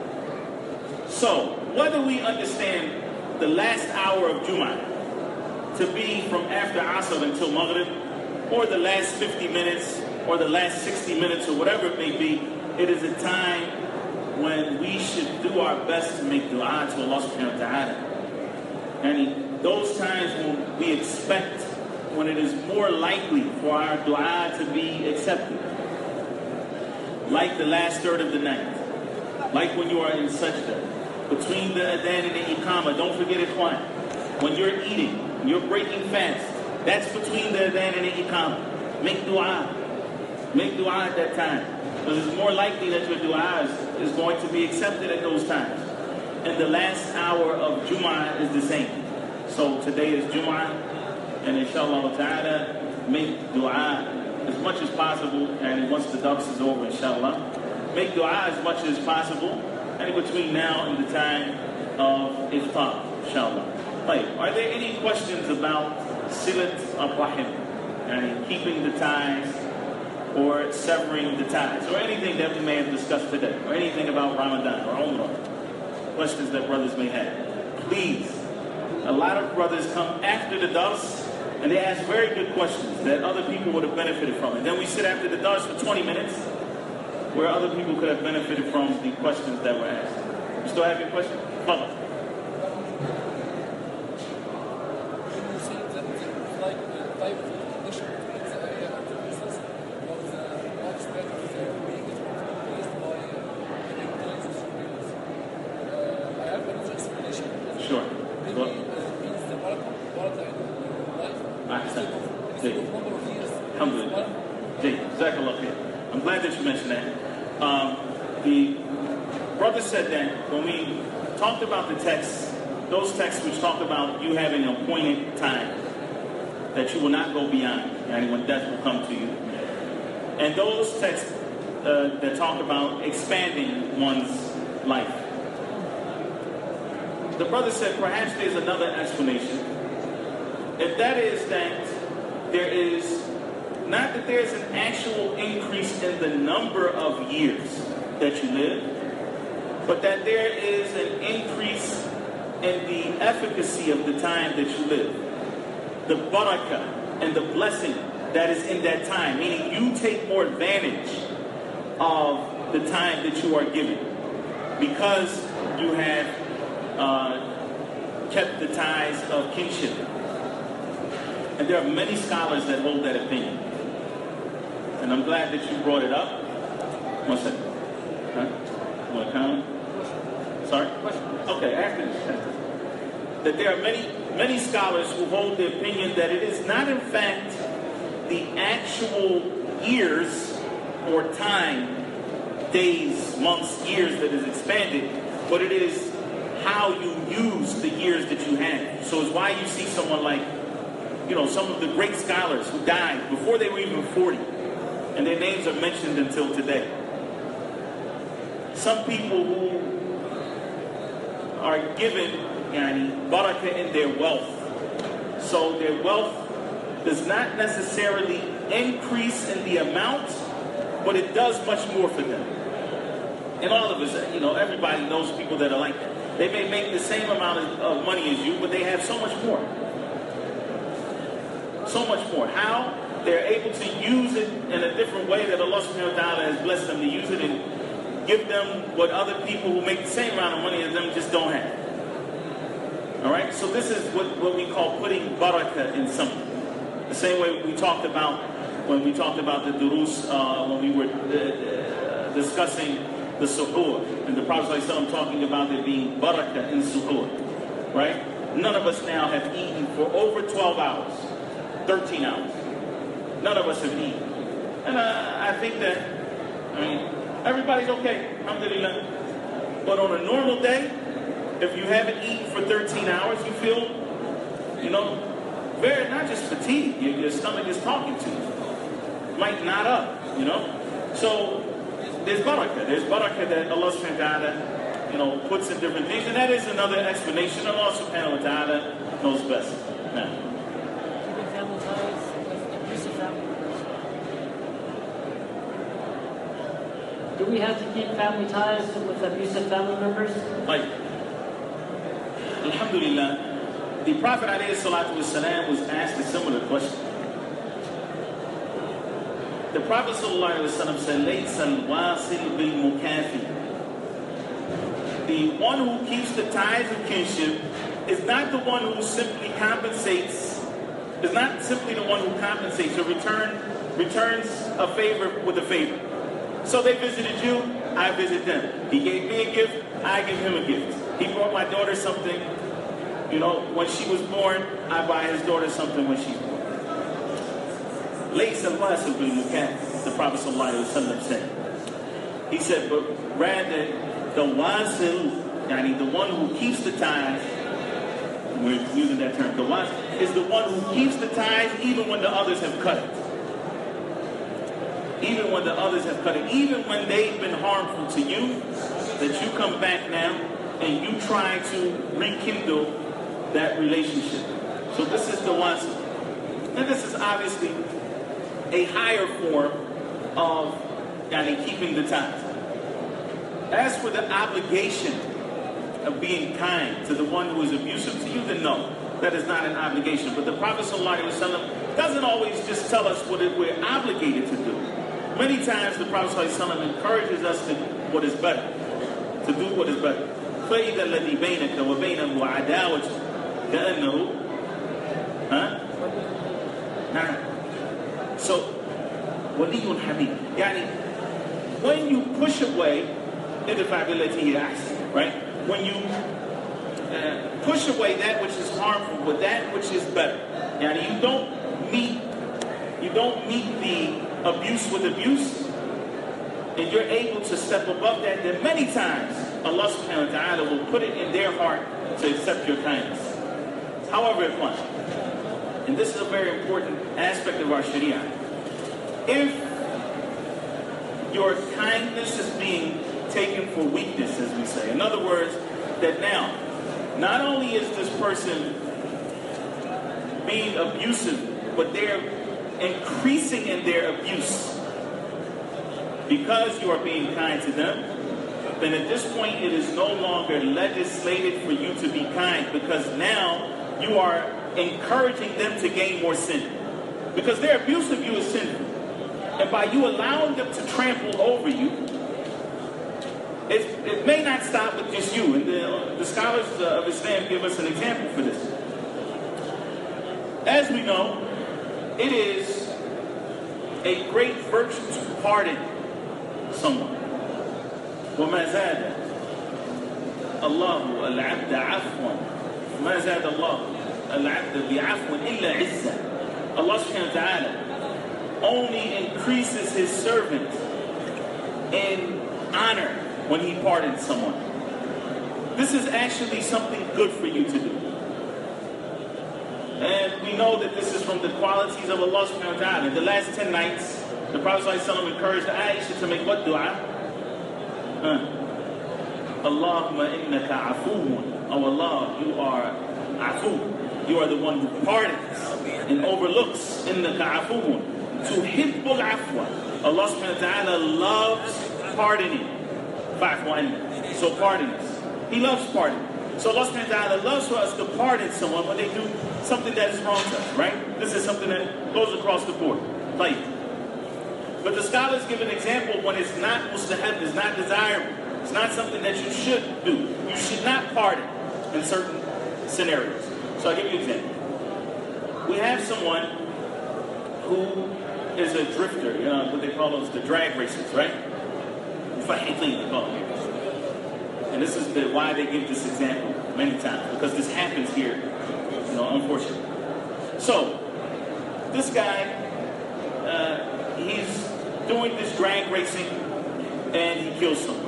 So, whether we understand the last hour of Jumu'ah to be from after Asr until Maghrib, or the last 50 minutes, or the last 60 minutes, or whatever it may be. It is a time when we should do our best to make dua to Allah subhanahu wa ta'ala. And those times when we expect, when it is more likely for our dua to be accepted. Like the last third of the night. Like when you are in sajda. Between the adhan and the iqamah, don't forget ikhwan. When you're eating, when you're breaking fast, that's between the adhan and the iqamah. Make dua. Make dua at that time. Because it's more likely that your dua is going to be accepted at those times. And the last hour of Jum'ah is the same. So today is Jum'ah, and inshallah ta'ala, make dua as much as possible, and once the dars is over, inshallah, make dua as much as possible, and between now and the time of iftar, inshallah. Right. Are there any questions about silat al-rahim, and keeping the ties, or severing the ties, or anything that we may have discussed today, or anything about Ramadan or Umrah? Questions that brothers may have. Please. A lot of brothers come after the dars and they ask very good questions that other people would have benefited from. And then we sit after the dars for 20 minutes where other people could have benefited from the questions that were asked. You still have your question? Follow. Sure. I'm glad that you mentioned that. The brother said that when we talked about the texts, those texts which talk about you having an appointed time, that you will not go beyond, and when death will come to you. And those texts that talk about expanding one's life. The brother said perhaps there's another explanation. If that is that there is, not that there's an actual increase in the number of years that you live, but that there is an increase in the efficacy of the time that you live. The barakah and the blessing that is in that time, meaning you take more advantage of the time that you are given because you have kept the ties of kinship. And there are many scholars that hold that opinion. And I'm glad that you brought it up. One second. Huh? You want to comment? Sorry? Okay, after this. That there are many scholars who hold the opinion that it is not in fact the actual years or time, days, months, years that is expanded, but it is how you use the years that you have. So it's why you see someone like, some of the great scholars who died before they were even 40, and their names are mentioned until today. Some people who are given barakah in their wealth. So their wealth does not necessarily increase in the amount, but it does much more for them. And all of us, everybody knows people that are like that. They may make the same amount of money as you, but they have so much more. So much more. How? They're able to use it in a different way that Allah subhanahu wa ta'ala has blessed them to use it and give them what other people who make the same amount of money as them just don't have. Alright? So this is what we call putting barakah in something. The same way we talked about when we talked about the durus, when we were discussing the suhoor, and the Prophet ﷺ talking about there being barakah in suhoor. Right? None of us now have eaten for over 12 hours. 13 hours. None of us have eaten. And I think that, everybody's okay. Alhamdulillah. But on a normal day, if you haven't eaten for 13 hours, you feel, very, not just fatigued. Your stomach is talking to you. Might knot up, So there's barakah. There's barakah that Allah subhanahu wa ta'ala, puts in different things. And that is another explanation. Allah subhanahu wa ta'ala knows best. Now. Do we have to keep family ties with abusive family members? Alhamdulillah, the Prophet ﷺ was asked a similar question. The Prophet ﷺ said, لَيْسَ الْوَاصِلُ بِالْمُكَافِي. The one who keeps the ties of kinship is not the one who simply compensates, is not simply the one who compensates or returns a favor with a favor. So they visited you, I visit them. He gave me a gift, I give him a gift. He brought my daughter something, when she was born, I buy his daughter something when she's born. لَيْسَ الْوَاصِلُ بِالْمُكَافِي, the Prophet ﷺ said. He said, but rather the wasil, the one who keeps the ties, we're using that term, the wasil, is the one who keeps the ties even when the others have cut it. Even when the others have cut it. Even when they've been harmful to you, that you come back now and you try to rekindle that relationship. So this is the wasil. And this is obviously a higher form of keeping the ties. As for the obligation of being kind to the one who is abusive to you, then no, that is not an obligation. But the Prophet ﷺ doesn't always just tell us what we're obligated to do. Many times the Prophet ﷺ encourages us to what is better, to do what is better. فَإِذَا الَّذِي بَيْنَكَ وَبَيْنَهُ عَدَاوَةٌ كَأَنَّهُ So, وَلِيٌّ حَمِيدٌ. When you push away, right? When you push away that which is harmful with that which is better. You don't meet the abuse with abuse, and you're able to step above that, then many times Allah subhanahu wa ta'ala will put it in their heart to accept your kindness. However it wants. And this is a very important aspect of our Sharia. If your kindness is being taken for weakness, as we say, in other words, that now, not only is this person being abusive, but they're increasing in their abuse because you are being kind to them, then at this point it is no longer legislated for you to be kind, because now you are encouraging them to gain more sin. Because their abuse of you is sinful. And by you allowing them to trample over you, it may not stop with just you. And the scholars of Islam give us an example for this. As we know, it is a great virtue to pardon someone. وَمَا زَادَ اللَّهُ الْعَبْدَ عَفْوًا مَا زَادَ اللَّهُ الْعَبْدَ بِعَفْوًا إِلَّا عِزًّا. Allah subhanahu wa ta'ala only increases his servant in honor when he pardons someone. This is actually something good for you to do. And we know that this is from the qualities of Allah subhanahu wa ta'ala. In the last 10 nights, the Prophet ﷺ encouraged Aisha to make what dua? Allahumma innaka afuun. Oh Allah, you are afu. You are the one who pardons and overlooks. Innaka afuun. Tuhibbul afwa. Allah subhanahu wa ta'ala loves pardoning. So pardon us. He loves pardoning. So Allah subhanahu wa ta'ala loves for us to pardon someone when they do something that is wrong to us, right? This is something that goes across the board. Like, but the scholars give an example when it's not mustahab, it's not desirable. It's not something that you should do. You should not pardon in certain scenarios. So I'll give you an example. We have someone who is a drifter, what they call those, the drag racers, right? They call them here. And this is why they give this example many times, because this happens here, unfortunately. So, this guy, he's doing this drag racing, and he kills someone.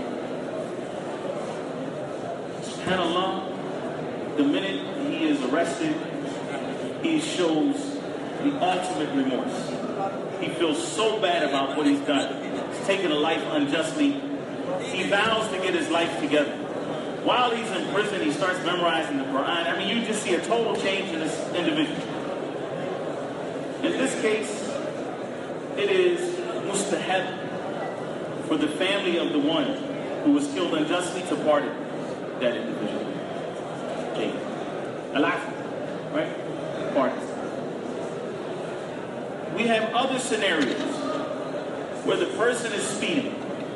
SubhanAllah, the minute he is arrested, he shows the ultimate remorse. He feels so bad about what he's done. He's taken a life unjustly. He vows to get his life together. While he's in prison, he starts memorizing the Quran. I mean, you just see a total change in this individual. In this case, it is mustahab for the family of the one who was killed unjustly to pardon that individual. Okay. right? Pardons. We have other scenarios where the person is speeding.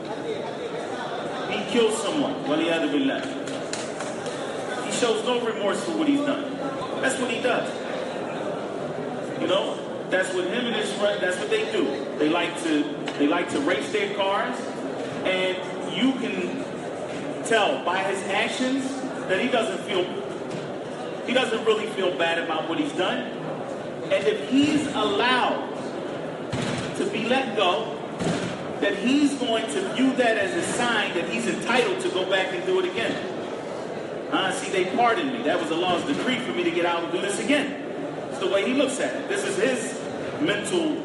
He kills someone, waliyadu billah. He shows no remorse for what he's done. That's what he does. You know, that's what him and his friend, that's what they do. They like to race their cars, and you can tell by his actions that he doesn't really feel bad about what he's done. And if he's allowed to be let go, that he's going to view that as a sign that he's entitled to go back and do it again. See, they pardoned me. That was Allah's decree for me to get out and do this again. It's the way he looks at it. This is his mental,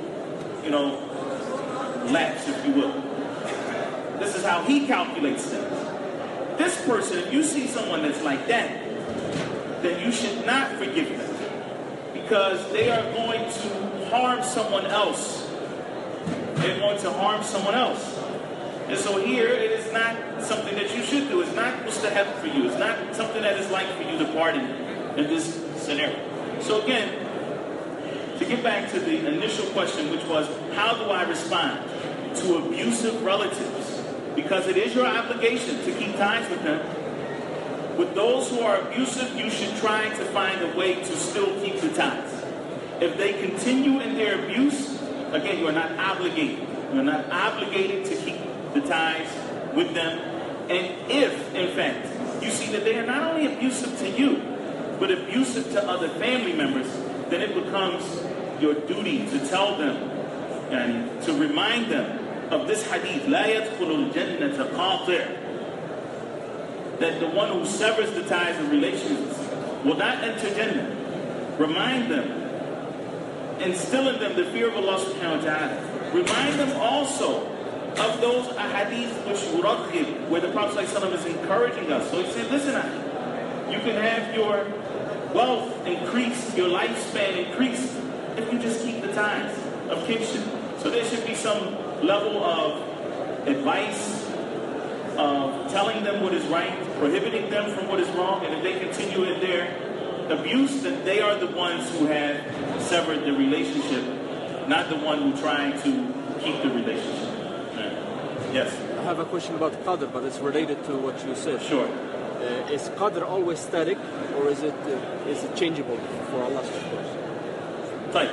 lapse, if you will. This is how he calculates things. This person, if you see someone that's like that, then you should not forgive them, because they are going to harm someone else. They're going to harm someone else. And so here, it is not something that you should do. It's not mustahab for you. It's not something that is like for you to pardon in this scenario. So again, to get back to the initial question, which was, how do I respond to abusive relatives? Because it is your obligation to keep ties with them. With those who are abusive, you should try to find a way to still keep the ties. If they continue in their abuse, again, you are not obligated. You are not obligated to keep the ties with them. And if, in fact, you see that they are not only abusive to you, but abusive to other family members, then it becomes your duty to tell them and to remind them of this hadith, لا يدخل الجنة قاطع, that the one who severs the ties of relations will not enter Jannah. Remind them, instill in them the fear of Allah subhanahu wa ta'ala. Remind them also of those ahadith which yurakhib, where the Prophet ﷺ is encouraging us. So he said, listen, you can have your wealth increased, your lifespan increased, if you just keep the ties of kinship. So there should be some level of advice, of telling them what is right, prohibiting them from what is wrong, and if they continue in their abuse, then they are the ones who have severed the relationship, not the one who trying to keep the relationship. Yes? I have a question about qadr, but it's related to what you said. Sure. Is qadr always static, or is it changeable for Allah? Right.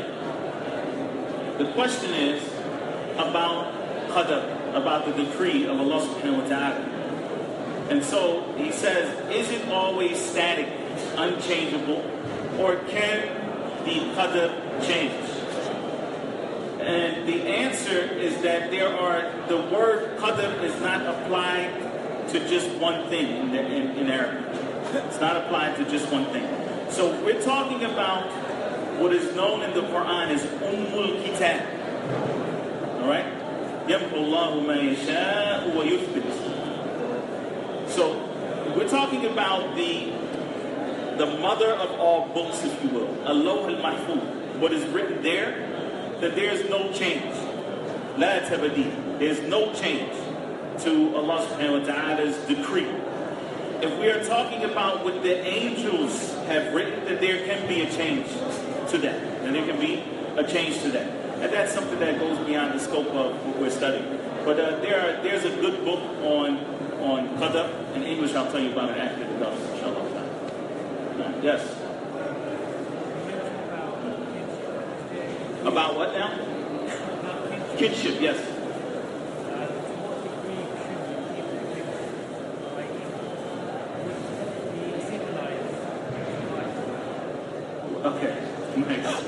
The question is about qadr, about the decree of Allah subhanahu wa ta'ala. And so he says, is it always static, unchangeable, or can the qadr change? And the answer is that the word qadr is not applied to just one thing in Arabic. It's not applied to just one thing. So we're talking about what is known in the Quran as Kitab. All right? يَمْحُ اللَّهُ مَا يَشَاءُ وَيُثْبِتُ. So we're talking about the mother of all books, if you will, Al-Lawh al-Mahfuz. What is written there, that there is no change. La tabadil. There's no change to Allah subhanahu wa ta'ala's decree. If we are talking about what the angels have written, that there can be a change to that. And there can be a change to that. And that's something that goes beyond the scope of what we're studying. But there's a good book on qadr. In English, I'll tell you about it after the dars, inshallah. Yes? About what now? Kinship, yes. Okay, nice.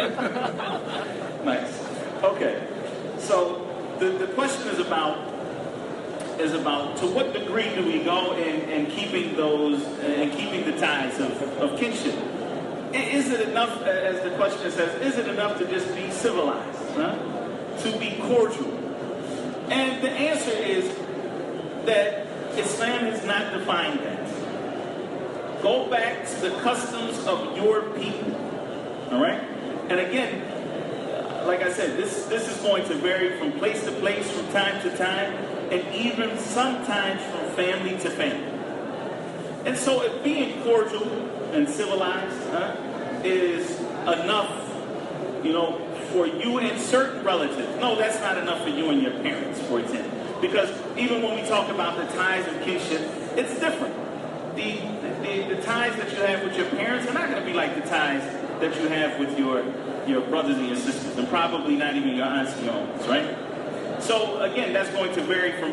Nice. Okay, so the question is about to what degree do we go in keeping the ties of kinship? Is it enough, as the question says, is it enough to just be civilized, to be cordial? And the answer is that Islam has not defined that. Go back to the customs of your people, all right? And again, like I said, this is going to vary from place to place, from time to time, and even sometimes from family to family. And so if being cordial and civilized is enough, for you and certain relatives. No, that's not enough for you and your parents, for example. Because even when we talk about the ties of kinship, it's different. The ties that you have with your parents are not going to be like the ties that you have with your brothers and your sisters, and probably not even your aunts and your uncles, right? So again, that's going to vary from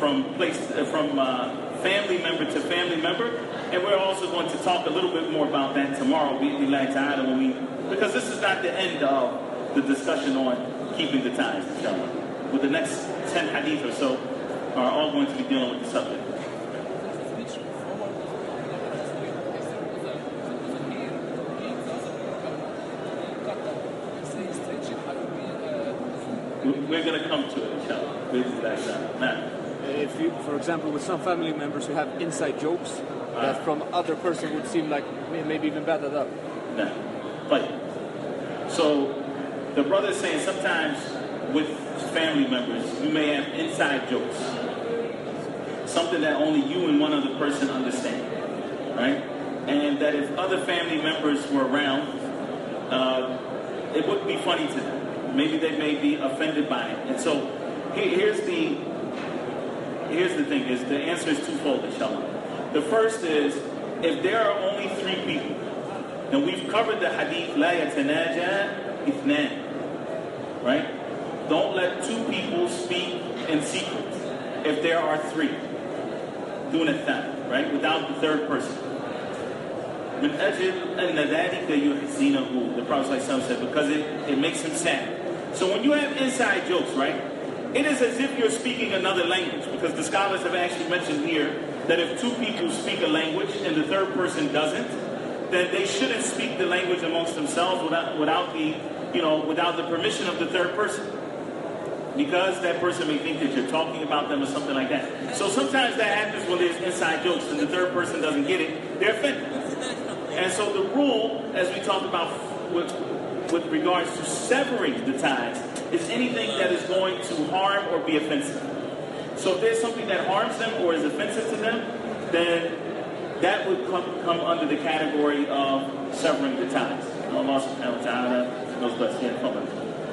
family member to family member, and we're also going to talk a little bit more about that tomorrow, because this is not the end of the discussion on keeping the ties, inshallah. With the next 10 hadith or so are all going to be dealing with the subject. We're going to come to it, inshallah. Now, if you, for example, with some family members who have inside jokes that from other person would seem like maybe even better than that. Right. So the brother is saying sometimes with family members you may have inside jokes, something that only you and one other person understand, right? And that if other family members were around, it wouldn't be funny to them. Maybe they may be offended by it. And so here's the thing, is the answer is twofold, inshallah. The first is, if there are only 3 people, and we've covered the hadith, la yatanaja ithnan, right? Don't let 2 people speak in secret if there are 3. Dunathan, right? Without the third person. The Prophet said, because it makes him sad. So when you have inside jokes, right, it is as if you're speaking another language, because the scholars have actually mentioned here that if 2 people speak a language and the third person doesn't, then they shouldn't speak the language amongst themselves without the permission of the third person, because that person may think that you're talking about them or something like that. So sometimes that happens when there's inside jokes and the third person doesn't get it, they're offended. And so the rule, as we talked about with regards to severing the ties, is anything that is going to harm or be offensive. So if there's something that harms them or is offensive to them, then that would come under the category of severing the ties. Allah subhanahu wa ta'ala knows best. Yeah, come on.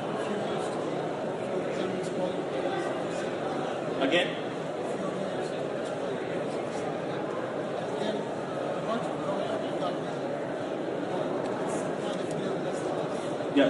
Again? Yes.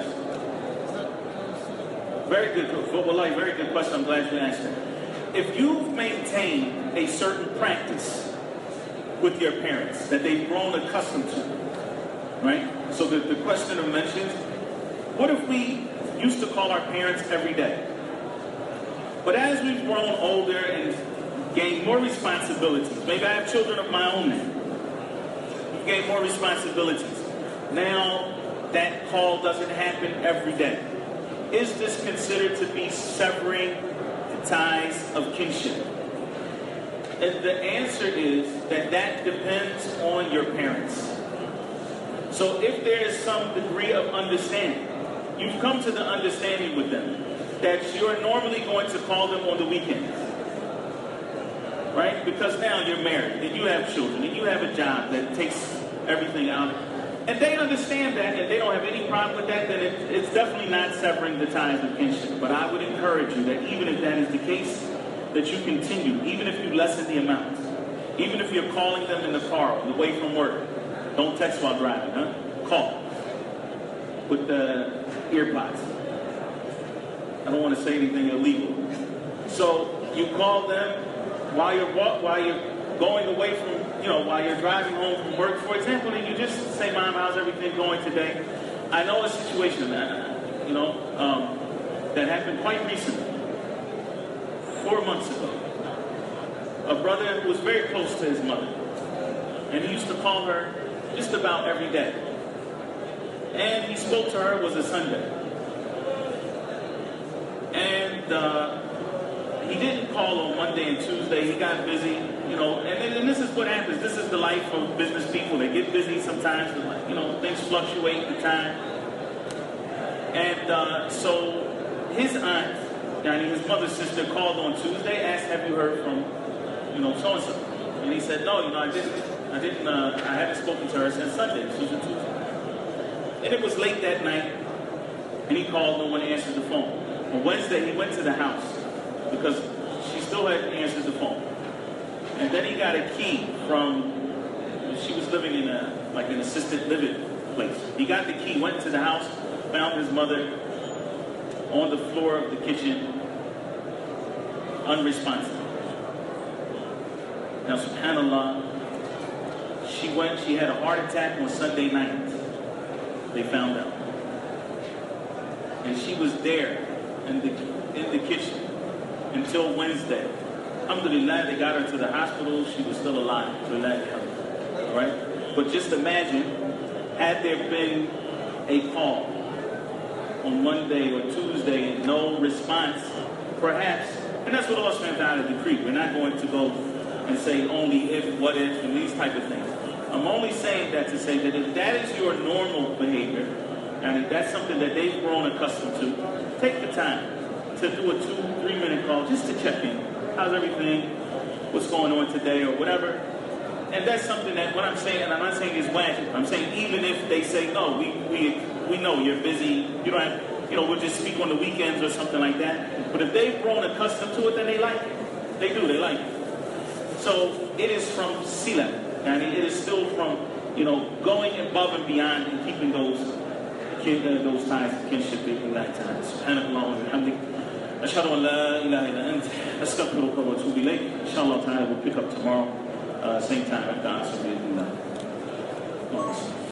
Very good. Wallahi, very good question. I'm glad you asked it. If you've maintained a certain practice with your parents that they've grown accustomed to, right? So the questioner mentions, what if we used to call our parents every day? But as we've grown older and gained more responsibilities, maybe I have children of my own now, we've gained more responsibilities. Now that call doesn't happen every day. Is this considered to be severing the ties of kinship? And the answer is that depends on your parents. So if there is some degree of understanding, you've come to the understanding with them that you're normally going to call them on the weekends, right? Because now you're married, and you have children, and you have a job that takes everything out. And they understand that, and they don't have any problem with that, then it's definitely not severing the ties of kinship. But I would encourage you that even if that is the case, that you continue, even if you lessen the amount. Even if you're calling them in the car, on the way from work. Don't text while driving, huh? Call. With the earpods. I don't want to say anything illegal. So you call them while you're going away from, while you're driving home from work, for example, and you just say, Mom, how's everything going today? I know a situation that happened quite recently. 4 months ago. A brother who was very close to his mother. And he used to call her just about every day. And he spoke to her, it was a Sunday. And he didn't call on Monday and Tuesday. He got busy, and this is what happens. This is the life of business people. They get busy sometimes, things fluctuate in time. And so his aunt, his mother's sister, called on Tuesday, asked, have you heard from, so-and-so? And he said, no, I didn't. I haven't spoken to her since Sunday. This was a Tuesday. And it was late that night, and he called, no one answered the phone. On Wednesday, he went to the house because she still hadn't answered the phone. And then he got a key from, she was living in an assisted living place. He got the key, went to the house, found his mother on the floor of the kitchen, unresponsive. Now, subhanAllah, she had a heart attack on Sunday night. They found out. And she was there in the kitchen until Wednesday. Alhamdulillah, they got her to the hospital. She was still alive. All right? But just imagine, had there been a call on Monday or Tuesday and no response, perhaps, and that's what Allah subhanahu wa ta'ala decreed. We're not going to go and say only if, what if, and these type of things. I'm only saying that to say that if that is your normal behavior, and if that's something that they've grown accustomed to, take the time to do a 2-3 minute call just to check in. How's everything? What's going on today or whatever? And that's something that, what I'm saying, and I'm not saying it's wajib. I'm saying even if they say, no, we know you're busy, you don't have, we'll just speak on the weekends or something like that. But if they've grown accustomed to it, then they like it. They do, they like it. So it is from sila, and it is still from, going above and beyond and keeping those ties of kinship in that time. Subhanallah wa bihamdik. Ashhadu an la ilaha illa ant. Astaghfiruka wa atubu ilayk. Inshallah ta'ala we'll pick up tomorrow, same time after Asr.